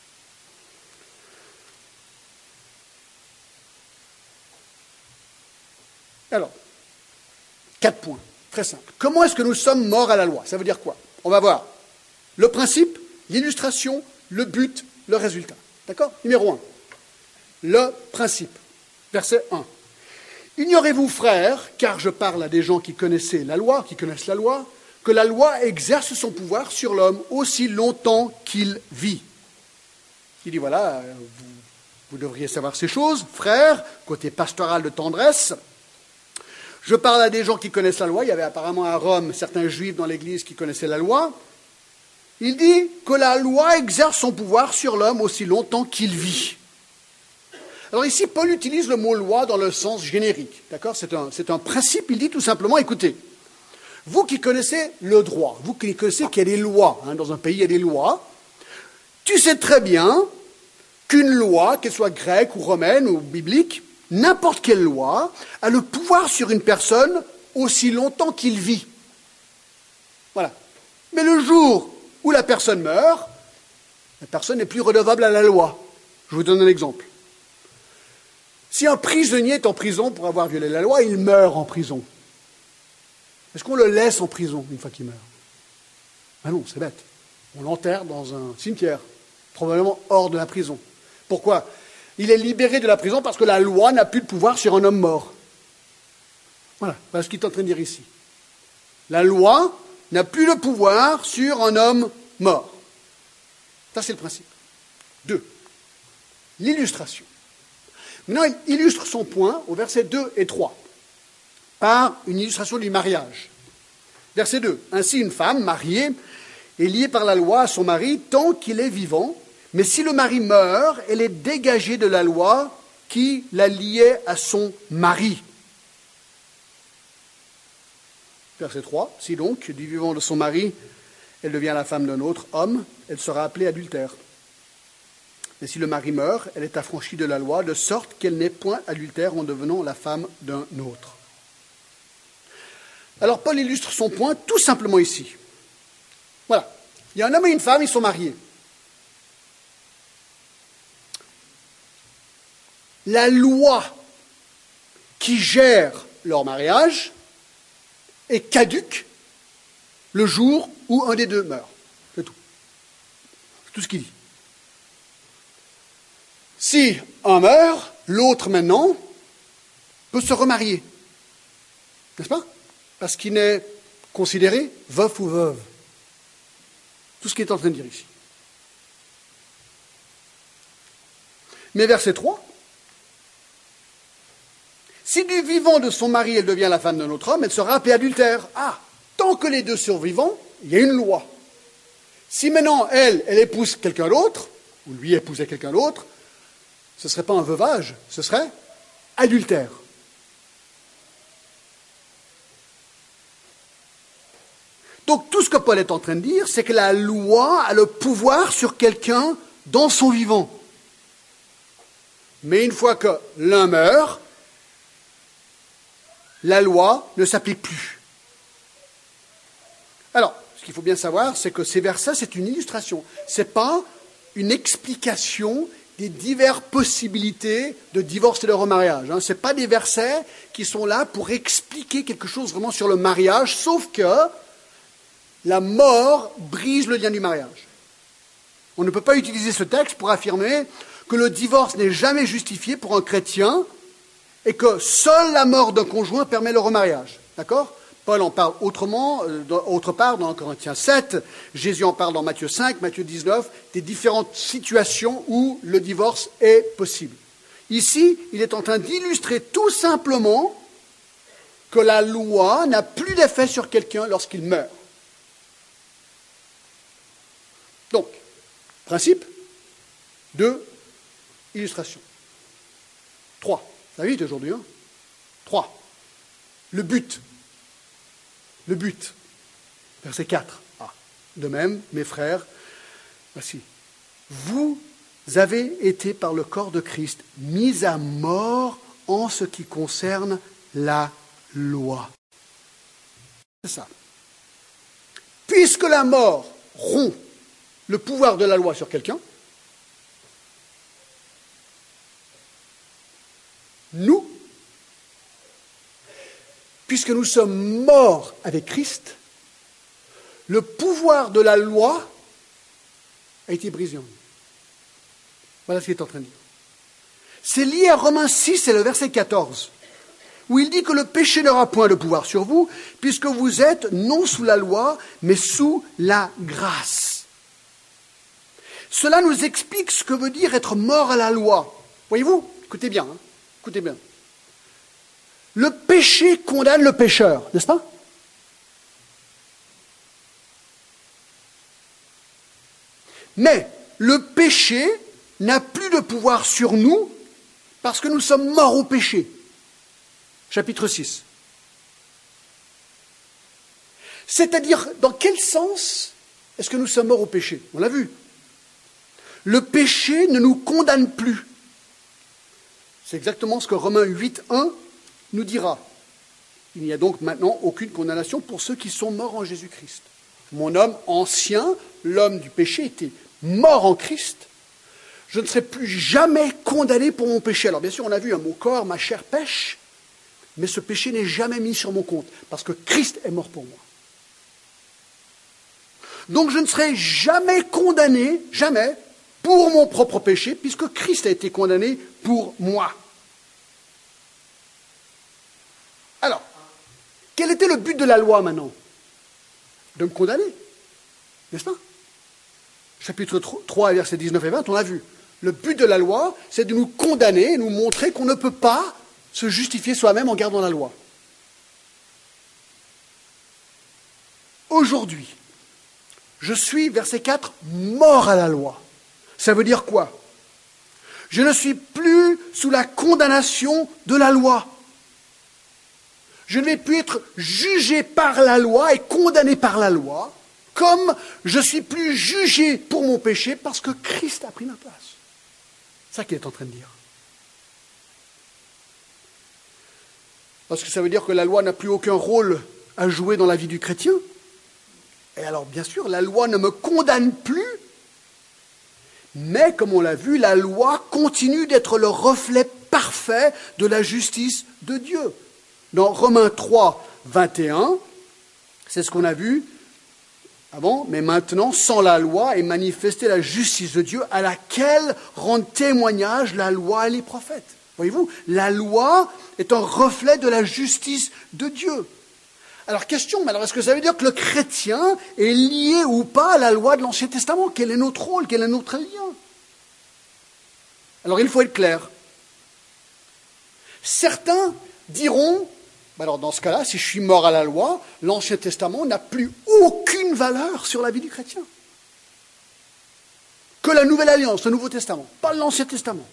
Alors, 4 points, très simples. Comment est-ce que nous sommes morts à la loi? Ça veut dire quoi? On va voir le principe, l'illustration, le but, le résultat. D'accord? Numéro 1. Le principe. Verset 1. Ignorez-vous, frères, car je parle à des gens qui connaissaient la loi, qui connaissent la loi, que la loi exerce son pouvoir sur l'homme aussi longtemps qu'il vit. Il dit, voilà, vous devriez savoir ces choses, frères, côté pastoral de tendresse. Je parle à des gens qui connaissent la loi. Il y avait apparemment à Rome certains juifs dans l'église qui connaissaient la loi. Il dit que la loi exerce son pouvoir sur l'homme aussi longtemps qu'il vit. Alors ici, Paul utilise le mot loi dans le sens générique. D'accord? C'est un principe. Il dit tout simplement, écoutez, vous qui connaissez le droit, vous qui connaissez qu'il y a des lois, dans un pays il y a des lois, tu sais très bien qu'une loi, qu'elle soit grecque ou romaine ou biblique, n'importe quelle loi, a le pouvoir sur une personne aussi longtemps qu'il vit. Voilà. Mais le jour où la personne meurt, la personne n'est plus redevable à la loi. Je vous donne un exemple. Si un prisonnier est en prison pour avoir violé la loi, il meurt en prison. Est-ce qu'on le laisse en prison une fois qu'il meurt? Ah non, c'est bête. On l'enterre dans un cimetière, probablement hors de la prison. Pourquoi? Il est libéré de la prison parce que la loi n'a plus de pouvoir sur un homme mort. Voilà ce qu'il est en train de dire ici. La loi n'a plus de pouvoir sur un homme mort. Ça, c'est le principe. 2. L'illustration. Maintenant, il illustre son point au verset 2 et 3 par une illustration du mariage. Verset 2. Ainsi, une femme mariée est liée par la loi à son mari tant qu'il est vivant, mais si le mari meurt, elle est dégagée de la loi qui la liait à son mari. Verset 3. Si donc, du vivant de son mari, elle devient la femme d'un autre homme, elle sera appelée adultère. Mais si le mari meurt, elle est affranchie de la loi, de sorte qu'elle n'est point adultère en devenant la femme d'un autre. Alors Paul illustre son point tout simplement ici. Voilà. Il y a un homme et une femme, ils sont mariés. La loi qui gère leur mariage est caduque le jour où un des deux meurt. C'est tout. C'est tout ce qu'il dit. Si un meurt, l'autre maintenant peut se remarier. N'est-ce pas? Parce qu'il n'est considéré veuf ou veuve. Tout ce qu'il est en train de dire ici. Mais verset 3. Si du vivant de son mari, elle devient la femme d'un autre homme, elle sera appelée adultère. Ah, tant que les deux survivants, il y a une loi. Si maintenant, elle épouse quelqu'un d'autre, ou lui épousait quelqu'un d'autre, ce ne serait pas un veuvage, ce serait adultère. Donc tout ce que Paul est en train de dire, c'est que la loi a le pouvoir sur quelqu'un dans son vivant. Mais une fois que l'un meurt, la loi ne s'applique plus. Alors, ce qu'il faut bien savoir, c'est que ces versets, c'est une illustration. Ce n'est pas une explication des diverses possibilités de divorce et de remariage. Ce n'est pas des versets qui sont là pour expliquer quelque chose vraiment sur le mariage, sauf que la mort brise le lien du mariage. On ne peut pas utiliser ce texte pour affirmer que le divorce n'est jamais justifié pour un chrétien et que seule la mort d'un conjoint permet le remariage. D'accord? Paul en parle autrement, autre part, dans Corinthiens 7, Jésus en parle dans Matthieu 5, Matthieu 19, des différentes situations où le divorce est possible. Ici, il est en train d'illustrer tout simplement que la loi n'a plus d'effet sur quelqu'un lorsqu'il meurt. Donc, principe, 2, illustration. 3, ça va vite aujourd'hui, hein? 3, le but. Le but, verset 4. Ah. De même, mes frères, voici. Vous avez été par le corps de Christ mis à mort en ce qui concerne la loi. C'est ça. Puisque la mort rompt le pouvoir de la loi sur quelqu'un, nous, puisque nous sommes morts avec Christ, le pouvoir de la loi a été brisé en nous. Voilà ce qu'il est en train de dire. C'est lié à Romains 6, c'est le verset 14, où il dit que le péché n'aura point de pouvoir sur vous, puisque vous êtes non sous la loi, mais sous la grâce. Cela nous explique ce que veut dire être mort à la loi. Voyez-vous? Écoutez bien, hein, écoutez bien. Le péché condamne le pécheur, n'est-ce pas? Mais le péché n'a plus de pouvoir sur nous parce que nous sommes morts au péché. Chapitre 6. C'est-à-dire, dans quel sens est-ce que nous sommes morts au péché? On l'a vu. Le péché ne nous condamne plus. C'est exactement ce que Romains 8.1 nous dira. Il n'y a donc maintenant aucune condamnation pour ceux qui sont morts en Jésus-Christ. Mon homme ancien, l'homme du péché, était mort en Christ. Je ne serai plus jamais condamné pour mon péché. Alors bien sûr, on a vu, mon corps, ma chair pêche, mais ce péché n'est jamais mis sur mon compte, parce que Christ est mort pour moi. Donc je ne serai jamais condamné, jamais, pour mon propre péché, puisque Christ a été condamné pour moi. Alors, quel était le but de la loi maintenant? De me condamner, n'est-ce pas? Chapitre 3, versets 19 et 20, on l'a vu. Le but de la loi, c'est de nous condamner et nous montrer qu'on ne peut pas se justifier soi-même en gardant la loi. Aujourd'hui, je suis, verset 4, mort à la loi. Ça veut dire quoi? Je ne suis plus sous la condamnation de la loi. Je ne vais plus être jugé par la loi et condamné par la loi, comme je ne suis plus jugé pour mon péché parce que Christ a pris ma place. C'est ça qu'il est en train de dire. Parce que ça veut dire que la loi n'a plus aucun rôle à jouer dans la vie du chrétien. Et alors, bien sûr, la loi ne me condamne plus, mais comme on l'a vu, la loi continue d'être le reflet parfait de la justice de Dieu. Dans Romains 3, 21, c'est ce qu'on a vu avant, mais maintenant, sans la loi est manifestée la justice de Dieu à laquelle rendent témoignage la loi et les prophètes. Voyez-vous, la loi est un reflet de la justice de Dieu. Alors, question, mais alors est-ce que ça veut dire que le chrétien est lié ou pas à la loi de l'Ancien Testament? Quel est notre rôle? Quel est notre lien? Alors, il faut être clair. Certains diront, alors dans ce cas-là, si je suis mort à la loi, l'Ancien Testament n'a plus aucune valeur sur la vie du chrétien. Que la Nouvelle Alliance, le Nouveau Testament, pas l'Ancien Testament.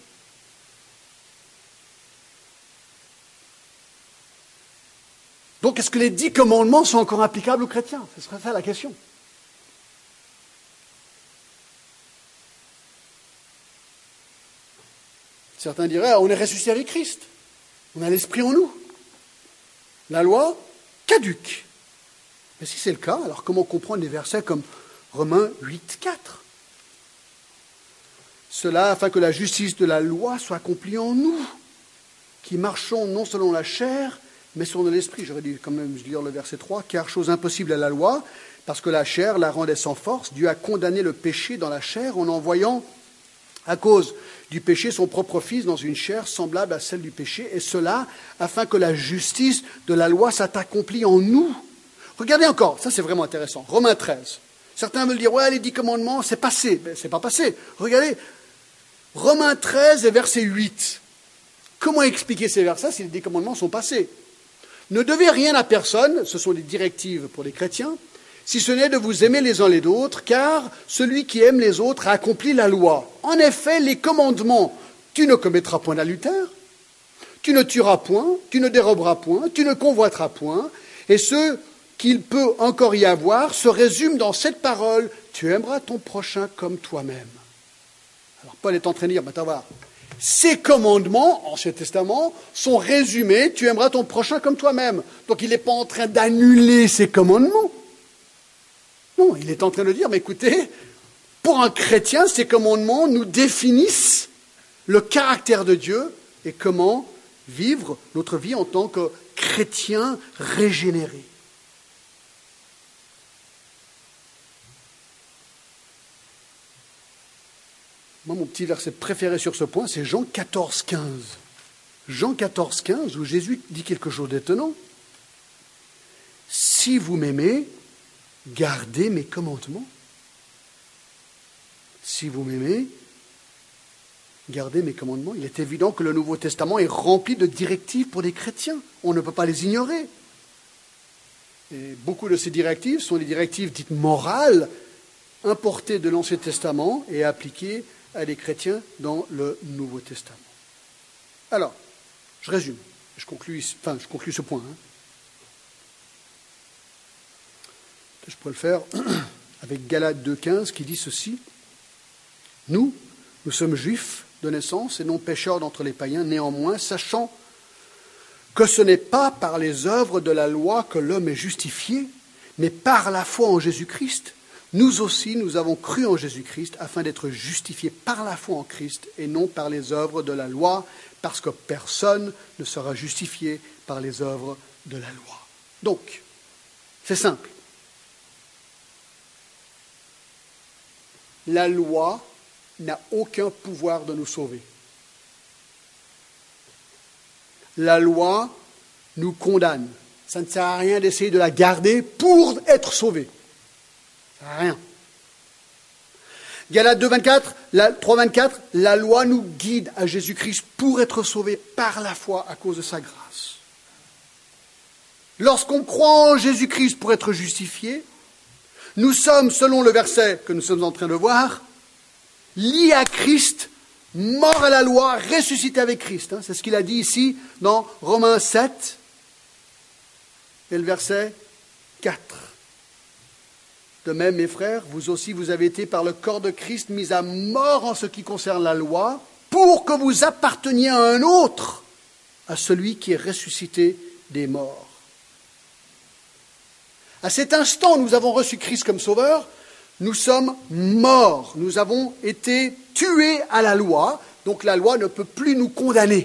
Donc, est-ce que les 10 commandements sont encore applicables aux chrétiens? Ce serait ça la question. Certains diraient, on est ressuscité avec Christ. On a l'Esprit en nous. La loi caduque. Mais si c'est le cas, alors comment comprendre des versets comme Romains 8, 4? Cela afin que la justice de la loi soit accomplie en nous, qui marchons non selon la chair, mais selon l'esprit. J'aurais dû quand même lire le verset 3. Car chose impossible à la loi, parce que la chair la rendait sans force, Dieu a condamné le péché dans la chair en envoyant, à cause du péché, son propre Fils dans une chair semblable à celle du péché, et cela afin que la justice de la loi soit accomplie en nous. Regardez encore, ça c'est vraiment intéressant. Romains 13. Certains veulent dire, ouais, les 10 commandements, c'est passé. Mais c'est pas passé. Regardez, Romains 13 et verset 8. Comment expliquer ces versets si les 10 commandements sont passés? Ne devez rien à personne, ce sont des directives pour les chrétiens, si ce n'est de vous aimer les uns les autres, car celui qui aime les autres a accompli la loi. En effet, les commandements, tu ne commettras point d'adultère, tu ne tueras point, tu ne déroberas point, tu ne convoiteras point, et ce qu'il peut encore y avoir se résume dans cette parole, tu aimeras ton prochain comme toi-même. Alors Paul est en train de dire, attends, voir. Ces commandements, Ancien Testament, sont résumés, tu aimeras ton prochain comme toi-même. Donc il n'est pas en train d'annuler ces commandements. Non, il est en train de dire, mais écoutez, pour un chrétien, ces commandements nous définissent le caractère de Dieu et comment vivre notre vie en tant que chrétien régénéré. Moi, mon petit verset préféré sur ce point, c'est Jean 14, 15. Jean 14, 15, où Jésus dit quelque chose d'étonnant. Si vous m'aimez, gardez mes commandements. Si vous m'aimez, gardez mes commandements. Il est évident que le Nouveau Testament est rempli de directives pour les chrétiens. On ne peut pas les ignorer. Et beaucoup de ces directives sont des directives dites morales, importées de l'Ancien Testament et appliquées à des chrétiens dans le Nouveau Testament. Alors, je résume. Je conclus ce point. Je pourrais le faire avec Galates 2,15 qui dit ceci. Nous sommes juifs de naissance et non pécheurs d'entre les païens, néanmoins, sachant que ce n'est pas par les œuvres de la loi que l'homme est justifié, mais par la foi en Jésus-Christ. Nous aussi, nous avons cru en Jésus-Christ afin d'être justifiés par la foi en Christ et non par les œuvres de la loi, parce que personne ne sera justifié par les œuvres de la loi. Donc, c'est simple. la loi n'a aucun pouvoir de nous sauver. La loi nous condamne. Ça ne sert à rien d'essayer de la garder pour être sauvé. Ça ne sert à rien. Galates 2,24, 3,24, la loi nous guide à Jésus-Christ pour être sauvés par la foi à cause de sa grâce. Lorsqu'on croit en Jésus-Christ pour être justifié, nous sommes, selon le verset que nous sommes en train de voir, liés à Christ, morts à la loi, ressuscités avec Christ. C'est ce qu'il a dit ici dans Romains 7 et le verset 4. De même, mes frères, vous aussi, vous avez été par le corps de Christ mis à mort en ce qui concerne la loi, pour que vous apparteniez à un autre, à celui qui est ressuscité des morts. À cet instant, nous avons reçu Christ comme sauveur, nous sommes morts, nous avons été tués à la loi, donc la loi ne peut plus nous condamner.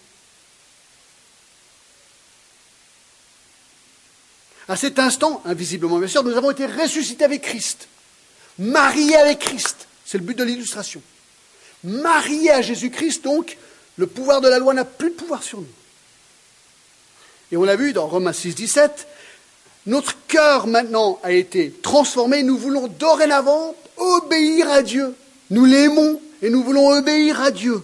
À cet instant, invisiblement bien sûr, nous avons été ressuscités avec Christ, mariés avec Christ, c'est le but de l'illustration. Mariés à Jésus-Christ, donc, le pouvoir de la loi n'a plus de pouvoir sur nous. Et on l'a vu dans Romains 6, 17, notre cœur maintenant a été transformé, nous voulons dorénavant obéir à Dieu. Nous l'aimons et nous voulons obéir à Dieu.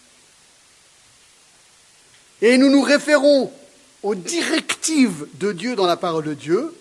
Et nous nous référons aux directives de Dieu dans la parole de Dieu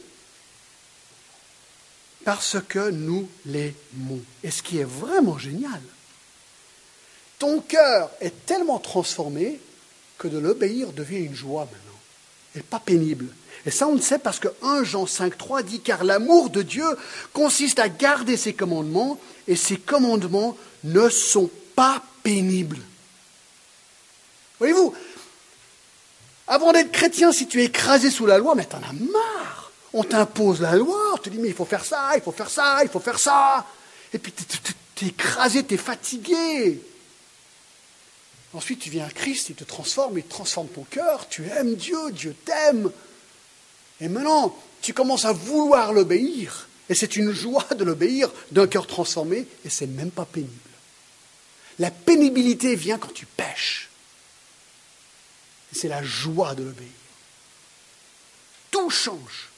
parce que nous l'aimons. Et ce qui est vraiment génial, ton cœur est tellement transformé que de l'obéir devient une joie maintenant, et pas pénible. Et ça, on le sait parce que 1 Jean 5,3 dit « Car l'amour de Dieu consiste à garder ses commandements, et ses commandements ne sont pas pénibles. » Voyez-vous, avant d'être chrétien, si tu es écrasé sous la loi, mais t'en as marre. On t'impose la loi, on te dit « Mais il faut faire ça, il faut faire ça, il faut faire ça. » Et puis t'es écrasé, t'es fatigué. Ensuite, tu viens à Christ, il te transforme ton cœur, tu aimes Dieu, Dieu t'aime. Et maintenant, tu commences à vouloir l'obéir, et c'est une joie de l'obéir d'un cœur transformé, et c'est même pas pénible. La pénibilité vient quand tu pèches. Et c'est la joie de l'obéir. Tout change.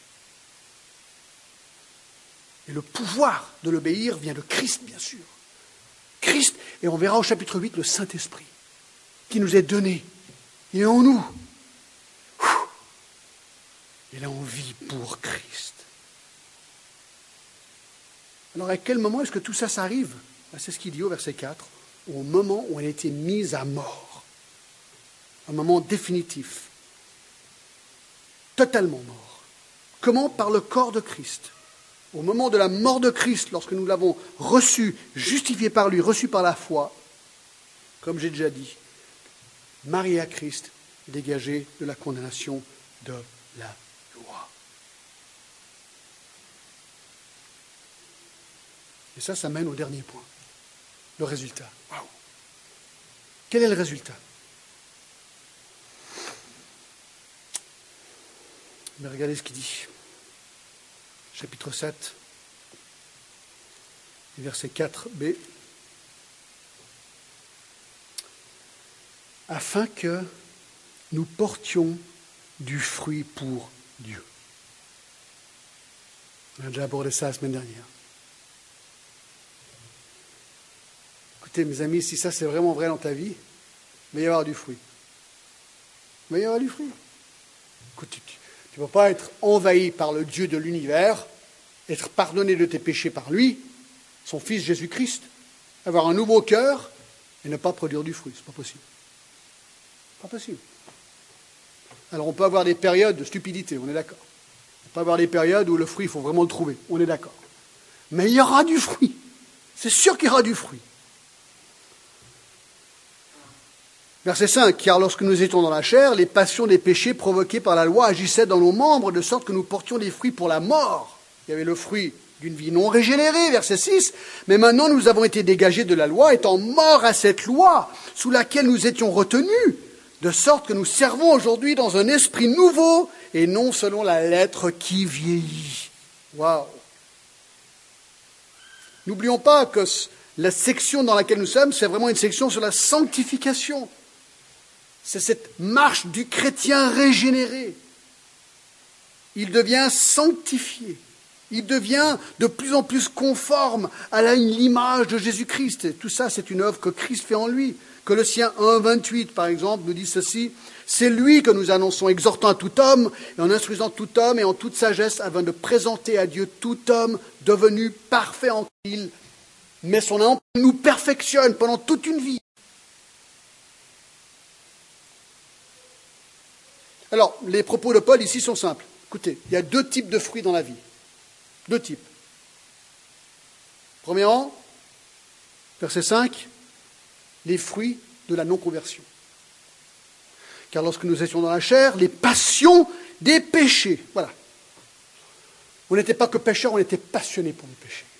Et le pouvoir de l'obéir vient de Christ, bien sûr. Christ, et on verra au chapitre 8, le Saint-Esprit, qui nous est donné. Il est en nous. Et là, on vit pour Christ. Alors, à quel moment est-ce que tout ça s'arrive ? C'est ce qu'il dit au verset 4. Au moment où on a été mis à mort. Un moment définitif. Totalement mort. Comment ? Par le corps de Christ. Au moment de la mort de Christ, lorsque nous l'avons reçu, justifié par lui, reçu par la foi, comme j'ai déjà dit, marié à Christ, dégagé de la condamnation de la loi. Et ça mène au dernier point. Le résultat. Waouh! Quel est le résultat? Mais regardez ce qu'il dit. Chapitre 7, verset 4b. Afin que nous portions du fruit pour Dieu. On a déjà abordé ça la semaine dernière. Écoutez, mes amis, si ça c'est vraiment vrai dans ta vie, il va y avoir du fruit. Il va y avoir du fruit. Écoute, tu ne peux pas être envahi par le Dieu de l'univers, être pardonné de tes péchés par lui, son Fils Jésus-Christ, avoir un nouveau cœur et ne pas produire du fruit. C'est pas possible. Pas possible. Alors on peut avoir des périodes de stupidité, on est d'accord. On peut avoir des périodes où le fruit, il faut vraiment le trouver, on est d'accord. Mais il y aura du fruit. C'est sûr qu'il y aura du fruit. Verset 5, car lorsque nous étions dans la chair, les passions des péchés provoqués par la loi agissaient dans nos membres, de sorte que nous portions des fruits pour la mort. Il y avait le fruit d'une vie non régénérée, verset 6, mais maintenant nous avons été dégagés de la loi, étant morts à cette loi, sous laquelle nous étions retenus, de sorte que nous servons aujourd'hui dans un esprit nouveau, et non selon la lettre qui vieillit. Waouh! N'oublions pas que la section dans laquelle nous sommes, c'est vraiment une section sur la sanctification. C'est cette marche du chrétien régénéré. Il devient sanctifié. Il devient de plus en plus conforme à l'image de Jésus-Christ. Et tout ça, c'est une œuvre que Christ fait en lui. Colossiens 1, 28, par exemple, nous dit ceci. C'est lui que nous annonçons, exhortant à tout homme, et en instruisant tout homme, et en toute sagesse, afin de présenter à Dieu tout homme devenu parfait en qui il met son âme, nous perfectionne pendant toute une vie. Alors, les propos de Paul ici sont simples. Écoutez, il y a 2 types de fruits dans la vie. 2 types. Premièrement, verset 5, les fruits de la non-conversion. Car lorsque nous étions dans la chair, les passions des péchés. Voilà. On n'était pas que pécheurs, on était passionnés pour le péché.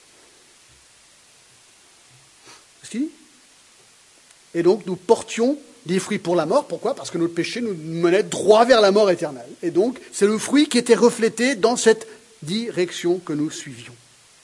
C'est ce qu'il dit. Et donc, nous portions des fruits pour la mort. Pourquoi ? Parce que notre péché nous menait droit vers la mort éternelle. Et donc, c'est le fruit qui était reflété dans cette direction que nous suivions.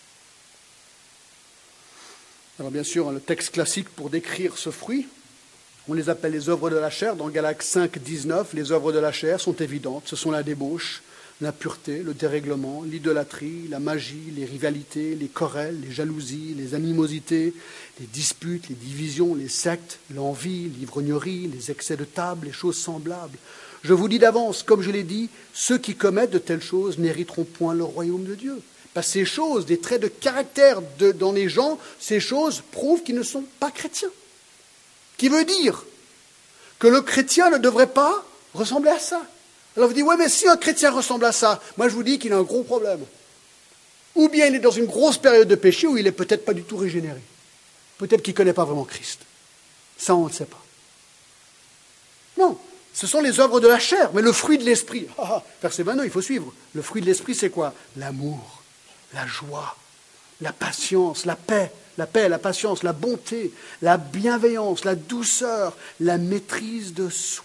Alors bien sûr, le texte classique pour décrire ce fruit, on les appelle les œuvres de la chair. Dans Galates 5, 19, les œuvres de la chair sont évidentes. Ce sont la débauche, l'impureté, le dérèglement, l'idolâtrie, la magie, les rivalités, les querelles, les jalousies, les animosités, les disputes, les divisions, les sectes, l'envie, l'ivrognerie, les excès de table, les choses semblables. Je vous dis d'avance, comme je l'ai dit, ceux qui commettent de telles choses n'hériteront point le royaume de Dieu. Parce que ces choses, des traits de caractère dans les gens, ces choses prouvent qu'ils ne sont pas chrétiens. Qui veut dire que le chrétien ne devrait pas ressembler à ça. Alors vous dites, ouais, mais si un chrétien ressemble à ça, moi je vous dis qu'il a un gros problème. Ou bien il est dans une grosse période de péché, où il n'est peut-être pas du tout régénéré. Peut-être qu'il ne connaît pas vraiment Christ. Ça, on ne le sait pas. Non, ce sont les œuvres de la chair, mais le fruit de l'esprit. Verset 22, il faut suivre. Le fruit de l'esprit, c'est quoi ? L'amour, la joie, la patience, la paix, la patience, la bonté, la bienveillance, la douceur, la maîtrise de soi.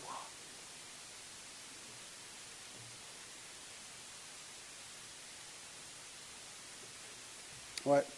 Ouais.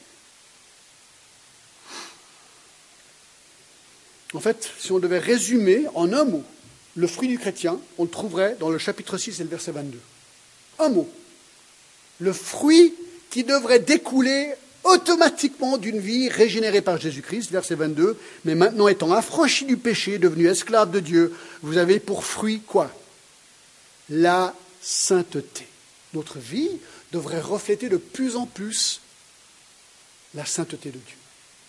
En fait, si on devait résumer en un mot le fruit du chrétien, on le trouverait dans le chapitre 6 et le verset 22. Un mot. Le fruit qui devrait découler automatiquement d'une vie régénérée par Jésus-Christ, verset 22. Mais maintenant étant affranchi du péché, devenu esclave de Dieu, vous avez pour fruit quoi ? La sainteté. Notre vie devrait refléter de plus en plus la sainteté de Dieu.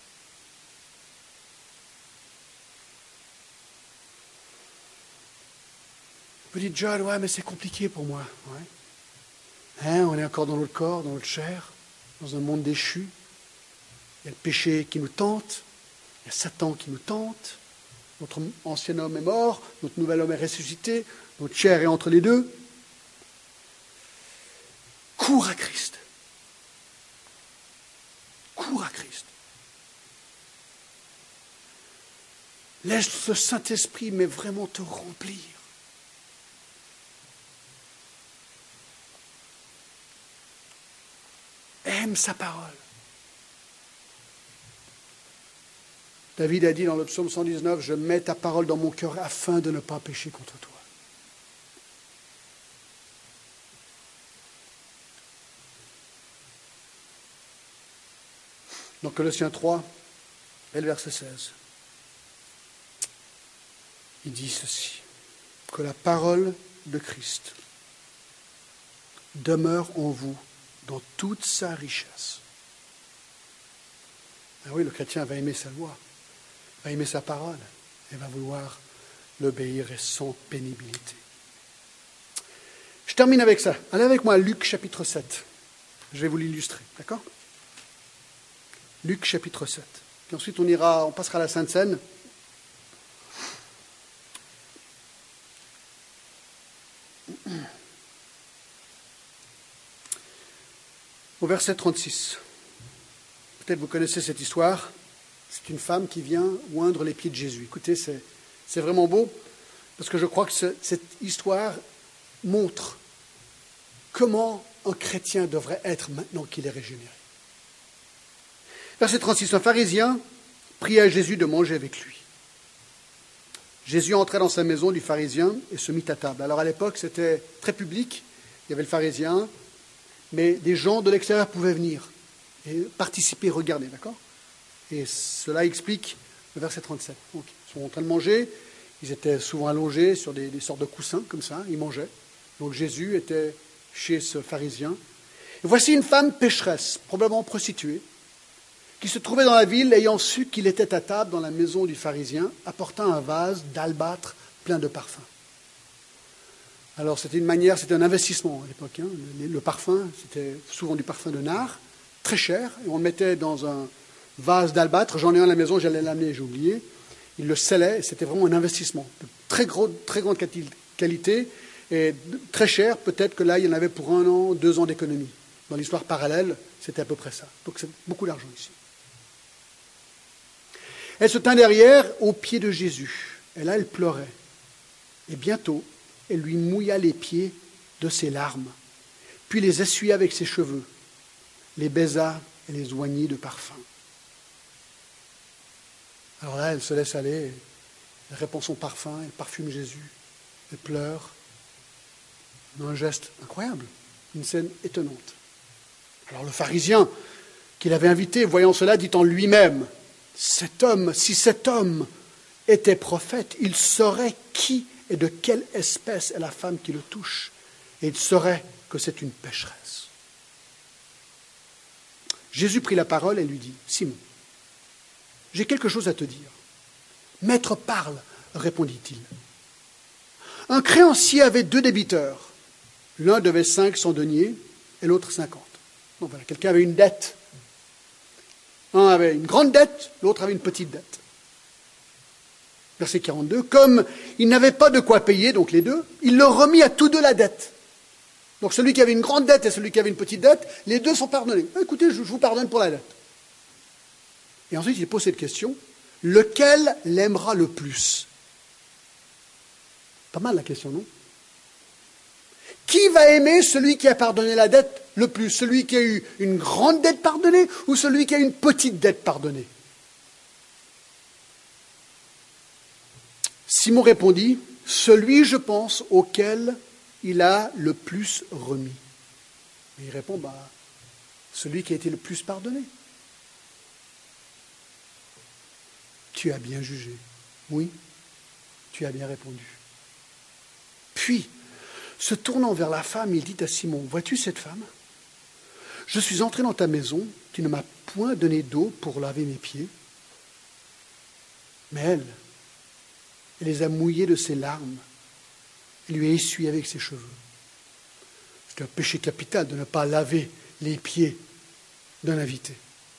Vous dites, John, ouais, mais c'est compliqué pour moi. Ouais. On est encore dans notre corps, dans notre chair, dans un monde déchu. Il y a le péché qui nous tente, il y a Satan qui nous tente. Notre ancien homme est mort, notre nouvel homme est ressuscité, notre chair est entre les deux. Cours à Christ. Cours à Christ. Laisse le Saint-Esprit, mais vraiment te remplir. Aime sa parole. David a dit dans le psaume 119, « Je mets ta parole dans mon cœur afin de ne pas pécher contre toi. » Dans Colossiens 3, et le verset 16, il dit ceci, que la parole de Christ demeure en vous dans toute sa richesse. Ah oui, le chrétien va aimer sa loi, va aimer sa parole, et va vouloir l'obéir sans pénibilité. Je termine avec ça. Allez avec moi à Luc chapitre 7. Je vais vous l'illustrer, d'accord ? Luc chapitre 7. Puis ensuite on passera à la Sainte Seine. Au verset 36. Peut-être vous connaissez cette histoire. C'est une femme qui vient oindre les pieds de Jésus. Écoutez, c'est vraiment beau, parce que je crois que cette histoire montre comment un chrétien devrait être maintenant qu'il est régénéré. Verset 36, un pharisien pria à Jésus de manger avec lui. Jésus entrait dans sa maison du pharisien et se mit à table. Alors à l'époque, c'était très public. Il y avait le pharisien, mais des gens de l'extérieur pouvaient venir et participer, regarder, d'accord? Et cela explique le verset 37. Donc, ils sont en train de manger, ils étaient souvent allongés sur des sortes de coussins, comme ça, ils mangeaient. Donc Jésus était chez ce pharisien. Et voici une femme pécheresse, probablement prostituée, qui se trouvait dans la ville, ayant su qu'il était à table dans la maison du pharisien, apportant un vase d'albâtre plein de parfums. Alors c'était un investissement à l'époque. Hein. Le parfum, c'était souvent du parfum de nard, très cher, et on le mettait dans un vase d'albâtre. J'en ai un à la maison, j'allais l'amener, j'ai oublié. Il le scellait, c'était vraiment un investissement de très grande qualité, et très cher. Peut-être que là, il y en avait pour 1 an, 2 ans d'économie. Dans l'histoire parallèle, c'était à peu près ça. Donc c'est beaucoup d'argent ici. Elle se tint derrière, aux pieds de Jésus. Et là, elle pleurait. Et bientôt, elle lui mouilla les pieds de ses larmes, puis les essuya avec ses cheveux, les baisa et les oignit de parfum. Alors là, elle se laisse aller, elle répand son parfum, elle parfume Jésus, elle pleure. Un geste incroyable, une scène étonnante. Alors le pharisien qui l'avait invité, voyant cela, dit en lui-même, si cet homme était prophète, il saurait qui et de quelle espèce est la femme qui le touche, et il saurait que c'est une pécheresse. Jésus prit la parole et lui dit, Simon, j'ai quelque chose à te dire. Maître, parle, répondit-il. Un créancier avait 2 débiteurs. L'un devait 500 deniers et l'autre 50. Donc voilà, quelqu'un avait une dette. Un avait une grande dette, l'autre avait une petite dette. Verset 42, comme il n'avait pas de quoi payer, donc les deux, il leur remit à tous deux la dette. Donc celui qui avait une grande dette et celui qui avait une petite dette, les deux sont pardonnés. Écoutez, je vous pardonne pour la dette. Et ensuite, il pose cette question, lequel l'aimera le plus? Pas mal la question, non? Qui va aimer celui qui a pardonné la dette le plus? Celui qui a eu une grande dette pardonnée ou celui qui a une petite dette pardonnée? Simon répondit, celui, je pense, auquel il a le plus remis. Et il répond, celui qui a été le plus pardonné. Tu as bien jugé. Oui, tu as bien répondu. Puis, se tournant vers la femme, il dit à Simon, vois-tu cette femme? Je suis entré dans ta maison, tu ne m'as point donné d'eau pour laver mes pieds, mais elle les a mouillés de ses larmes et lui a essuyé avec ses cheveux. C'est un péché capital de ne pas laver les pieds d'un invité.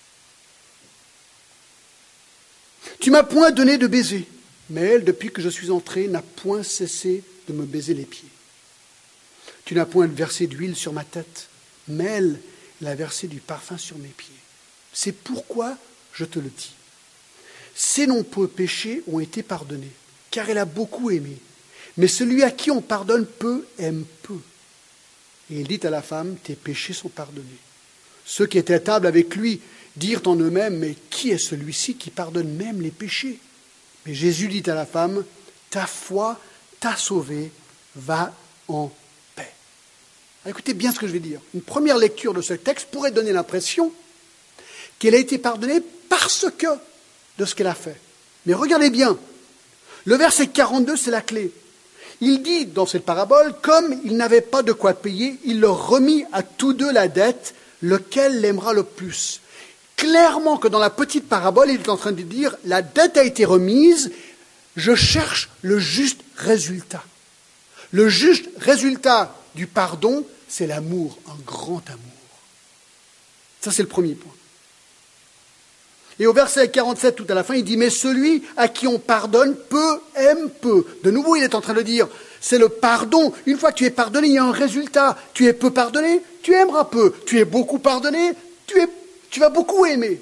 Tu m'as point donné de baiser, mais elle, depuis que je suis entré, n'a point cessé de me baiser les pieds. Tu n'as point versé d'huile sur ma tête, mais elle a versé du parfum sur mes pieds. C'est pourquoi je te le dis. Ses nombreux péchés ont été pardonnés, car elle a beaucoup aimé. Mais celui à qui on pardonne peu, aime peu. Et il dit à la femme, tes péchés sont pardonnés. Ceux qui étaient à table avec lui dirent en eux-mêmes, mais qui est celui-ci qui pardonne même les péchés? Mais Jésus dit à la femme, ta foi t'a sauvée, va en paix. Alors, écoutez bien ce que je vais dire. Une première lecture de ce texte pourrait donner l'impression qu'elle a été pardonnée parce que de ce qu'elle a fait. Mais regardez bien, le verset 42, c'est la clé. Il dit dans cette parabole, comme il n'avait pas de quoi payer, il leur remit à tous deux la dette, lequel l'aimera le plus. Clairement que dans la petite parabole, il est en train de dire, la dette a été remise, je cherche le juste résultat. Le juste résultat du pardon, c'est l'amour, un grand amour. Ça, c'est le premier point. Et au verset 47, tout à la fin, il dit, mais celui à qui on pardonne peu aime peu. De nouveau, il est en train de dire, c'est le pardon. Une fois que tu es pardonné, il y a un résultat. Tu es peu pardonné, tu aimeras peu. Tu es beaucoup pardonné, tu vas beaucoup aimer.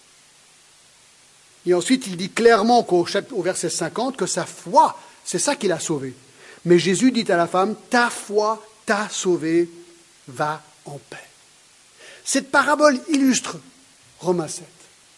Et ensuite, il dit clairement au verset 50 que sa foi, c'est ça qui l'a sauvé. Mais Jésus dit à la femme, ta foi t'a sauvé, va en paix. Cette parabole illustre Romains 7.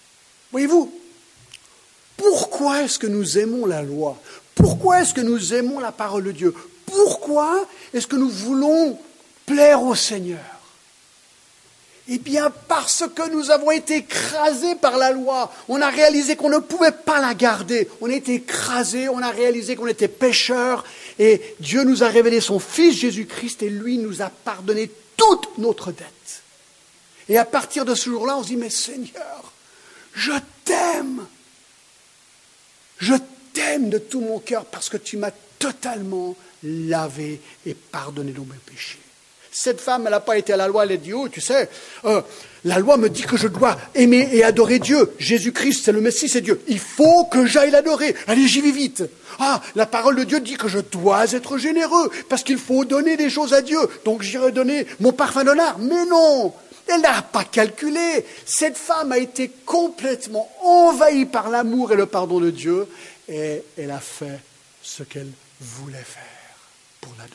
Voyez-vous, pourquoi est-ce que nous aimons la loi? Pourquoi est-ce que nous aimons la parole de Dieu? Pourquoi est-ce que nous voulons plaire au Seigneur? Eh bien, parce que nous avons été écrasés par la loi. On a réalisé qu'on ne pouvait pas la garder. On a été écrasés, on a réalisé qu'on était pécheurs. Et Dieu nous a révélé son Fils Jésus-Christ et lui nous a pardonné toute notre dette. Et à partir de ce jour-là, on se dit, mais Seigneur, je t'aime. Je t'aime de tout mon cœur parce que tu m'as totalement lavé et pardonné tous mes péchés. Cette femme, elle n'a pas été à la loi, elle a dit, oh, tu sais, la loi me dit que je dois aimer et adorer Dieu. Jésus-Christ, c'est le Messie, c'est Dieu. Il faut que j'aille l'adorer. Allez, j'y vais vite. Ah, la parole de Dieu dit que je dois être généreux parce qu'il faut donner des choses à Dieu. Donc j'irai donner mon parfum d'honneur. Mais non, elle n'a pas calculé. Cette femme a été complètement envahie par l'amour et le pardon de Dieu et elle a fait ce qu'elle voulait faire pour l'adorer.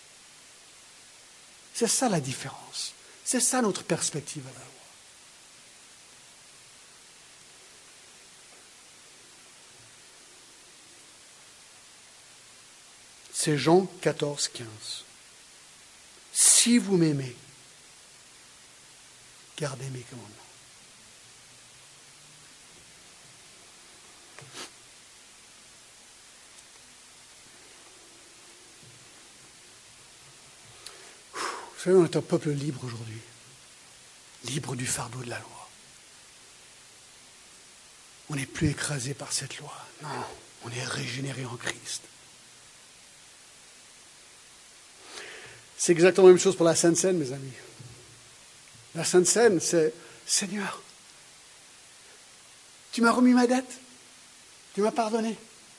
C'est ça la différence. C'est ça notre perspective à la loi. C'est Jean 14, 15. Si vous m'aimez, gardez mes commandements. Vous savez, on est un peuple libre aujourd'hui, libre du fardeau de la loi. On n'est plus écrasé par cette loi. Non, on est régénéré en Christ. C'est exactement la même chose pour la Sainte Seine, mes amis. La Sainte Seine, c'est Seigneur, tu m'as remis ma dette, tu m'as pardonné.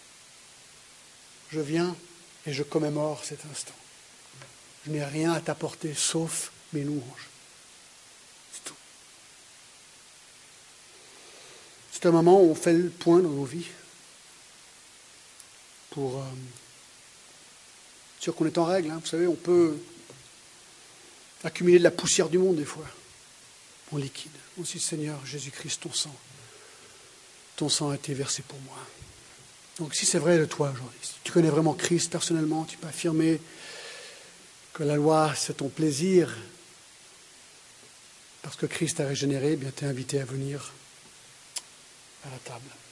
Je viens et je commémore cet instant. Je n'ai rien à t'apporter sauf mes louanges. C'est tout. C'est un moment où on fait le point dans nos vies pour être sûr qu'on est en règle. Vous savez, on peut accumuler de la poussière du monde des fois, en liquide. On se dit, Seigneur, Jésus-Christ, ton sang a été versé pour moi. Donc si c'est vrai de toi aujourd'hui, si tu connais vraiment Christ personnellement, tu peux affirmer que la loi, c'est ton plaisir, parce que Christ a régénéré, eh bien, tu es invité à venir à la table.